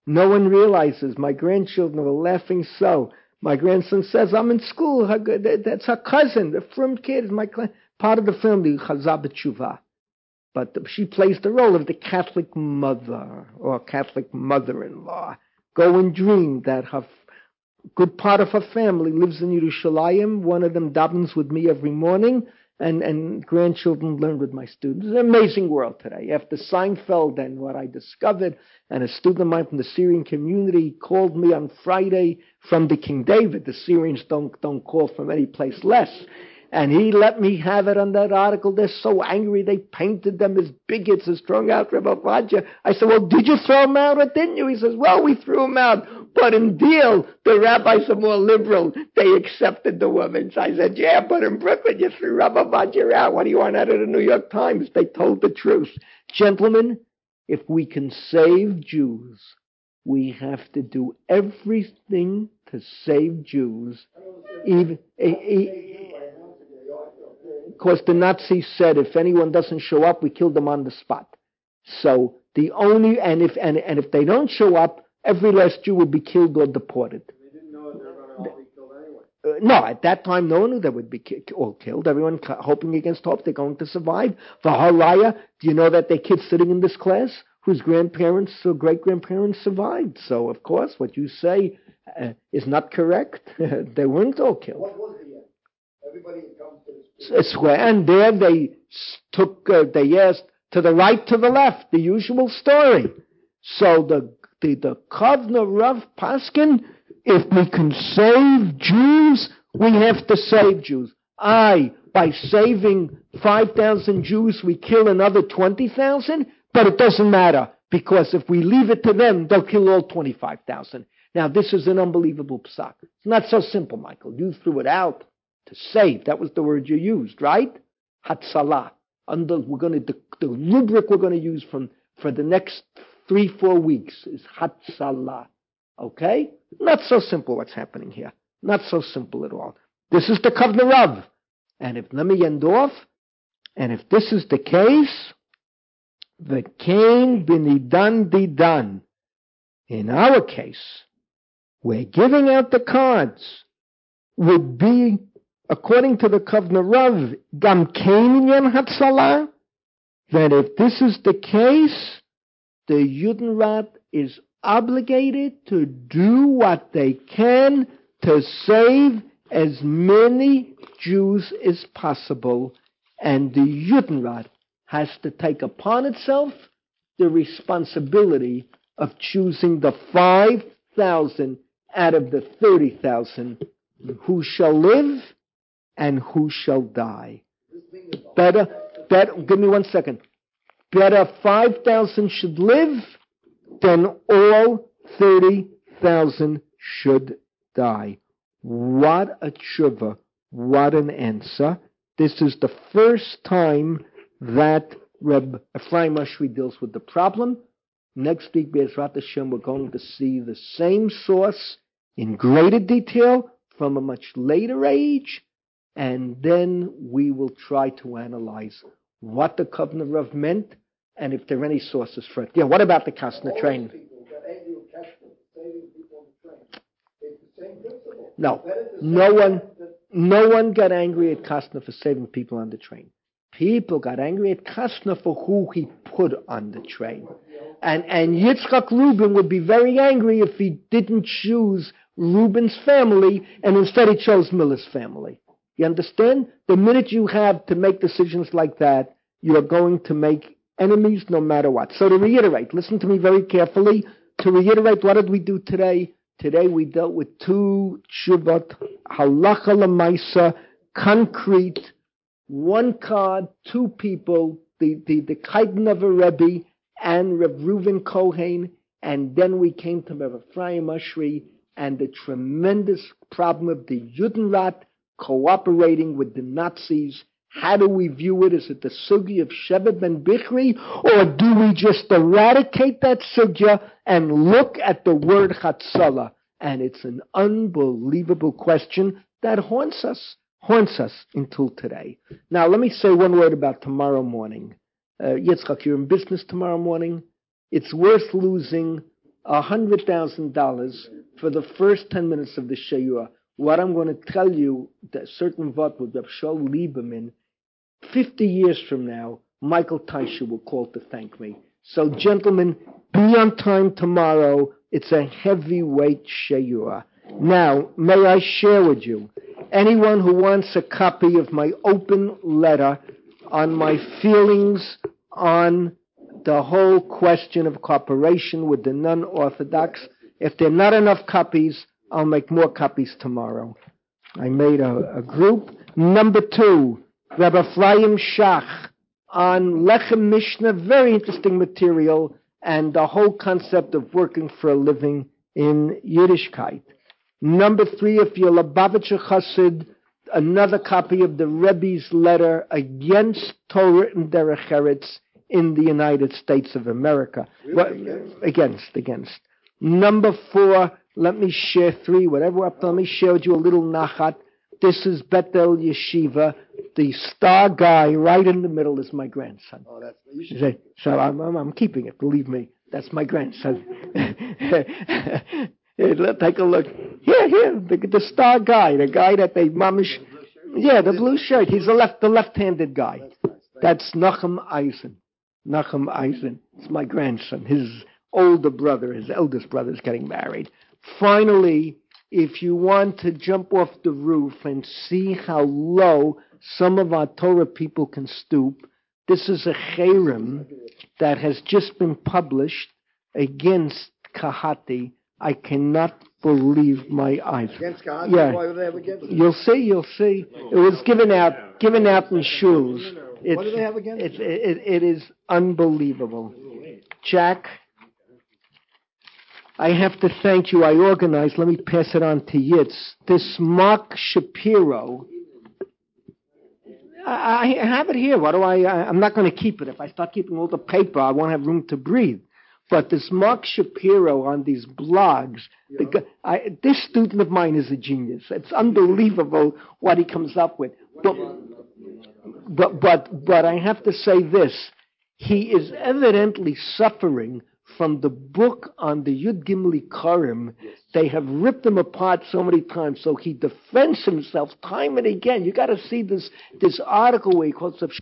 No one realizes. My grandchildren were laughing so. My grandson says, I'm in school. That's her cousin. The frum kid is my part of the family, Chazah B'tshuva. But she plays the role of the Catholic mother or Catholic mother-in-law. Go and dream that her good part of her family lives in Yerushalayim. One of them davens with me every morning, and, and grandchildren learn with my students. It's an amazing world today. After Seinfeld and what I discovered, and a student of mine from the Syrian community called me on Friday from the King David. The Syrians don't, don't call from any place less. And he let me have it on that article. They're so angry. They painted them as bigots and strung out Rebbe Vaja. I said, well, did you throw them out or didn't you? He says, well, we threw them out. But in deal, the rabbis are more liberal. They accepted the women. So I said, yeah, but in Brooklyn, you threw Rebbe Vaja out. What do you want out of the New York Times? They told the truth. Gentlemen, if we can save Jews, we have to do everything to save Jews. Even... Because the Nazis said if anyone doesn't show up, we kill them on the spot. So the only and if and, and if they don't show up, every last Jew would be killed or deported. They didn't know they were going to all be killed anyway. Uh, no, at that time, no one knew they would be ki- all killed. Everyone ca- hoping against hope they're going to survive. Vaharaya, do you know that there are kids sitting in this class whose grandparents or great grandparents survived? So of course, what you say uh, is not correct. They weren't all killed. What was the end? Everybody had come to Square, and there they took, uh, they asked to the right, to the left, the usual story. So the the, the Kovna Rav Paskin, if we can save Jews, we have to save Jews. Aye, by saving five thousand Jews, we kill another twenty thousand, but it doesn't matter, because if we leave it to them, they'll kill all twenty-five thousand. Now, this is an unbelievable psak. It's not so simple, Michael. You threw it out. To save, that was the word you used, right? Hatzalah. Under, we're going to, the, the rubric we're going to use from, for the next three, four weeks is Hatzalah. Okay? Not so simple what's happening here. Not so simple at all. This is the Kavna Rav. And if, let me end off, and if this is the case, the Kain binidan didan. In our case, we're giving out the cards, would be according to the Kavna Rav, Gam Kain Hatzalah, that if this is the case, the Judenrat is obligated to do what they can to save as many Jews as possible, and the Judenrat has to take upon itself the responsibility of choosing the five thousand out of the thirty thousand who shall live and who shall die. Better, better, give me one second. Better five thousand should live than all thirty thousand should die. What a tshuva. What an answer. This is the first time that Reb Ephraim Ashri deals with the problem. Next week, Be'ezrat Hashem, we're going to see the same source in greater detail from a much later age. And then we will try to analyze what the Kavna Rav meant and if there are any sources for it. Yeah, what about the Kastner train? No, no one, no one got angry at Kastner for saving people on the train. People got angry at Kastner for who he put on the train. And, and Yitzchak Rubin would be very angry if he didn't choose Rubin's family and instead he chose Miller's family. You understand? The minute you have to make decisions like that, you are going to make enemies no matter what. So to reiterate, listen to me very carefully. To reiterate, what did we do today? Today we dealt with two Shabbat, halacha l'maisa, concrete, one card, two people, the, the, the Kaiden of a Rebbe and Reb Reuven Kohen, and then we came to Reb Ephraim Ashri and the tremendous problem of the Judenrat cooperating with the Nazis. How do we view it? Is it the sugya of Sheva ben Bichri, or do we just eradicate that sugya and look at the word Hatzalah? And it's an unbelievable question that haunts us, haunts us until today. Now, let me say one word about tomorrow morning. Uh, Yitzchak, you're in business tomorrow morning. It's worth losing one hundred thousand dollars for the first ten minutes of the Shiur. What I'm going to tell you, that certain vot with Reb Shaul Lieberman, fifty years from now, Michael Taisha will call to thank me. So, gentlemen, be on time tomorrow. It's a heavyweight Shiur. Now, may I share with you, anyone who wants a copy of my open letter on my feelings on the whole question of cooperation with the non-Orthodox, if there are not enough copies, I'll make more copies tomorrow. I made a, a group. Number two, Rabbi Ephraim Shach on Lechem Mishnah, very interesting material, and the whole concept of working for a living in Yiddishkeit. Number three, if you're Lubavitcher Chassid, another copy of the Rebbe's letter against Torah and Derech Eretz in the United States of America. Really? Well, against, against. Number four, let me share three, whatever up, let me share with you a little nachat. This is Bethel Yeshiva. The star guy right in the middle is my grandson. Oh, that's you should. So, so I'm, I'm, I'm keeping it, believe me. That's my grandson. Here, take a look. Here, here, the, the star guy, the guy that they mamish. Yeah, the blue shirt. He's the left, the left-handed guy. That's Nachum Eisen. Nachum Eisen. It's my grandson. His older brother, his eldest brother, is getting married. Finally, if you want to jump off the roof and see how low some of our Torah people can stoop, this is a cherem that has just been published against Kahati. I cannot believe my eyes. Against God? Yeah. Why would they have against it? You'll see, you'll see. It was given out, given out in shuls. It's, What do they have against it's, it? it? It is unbelievable. Jack, I have to thank you. I organized, let me pass it on to Yitz. This Mark Shapiro, I, I have it here. What do I, I I'm not going to keep it. If I start keeping all the paper, I won't have room to breathe. But this Mark Shapiro on these blogs, yeah. the guy, I, this student of mine is a genius. It's unbelievable what he comes up with. But, but, but, but I have to say this. He is evidently suffering from the book on the Yud Gimli Karim. They have ripped him apart so many times, so he defends himself time and again. You got to see this, this article where he calls up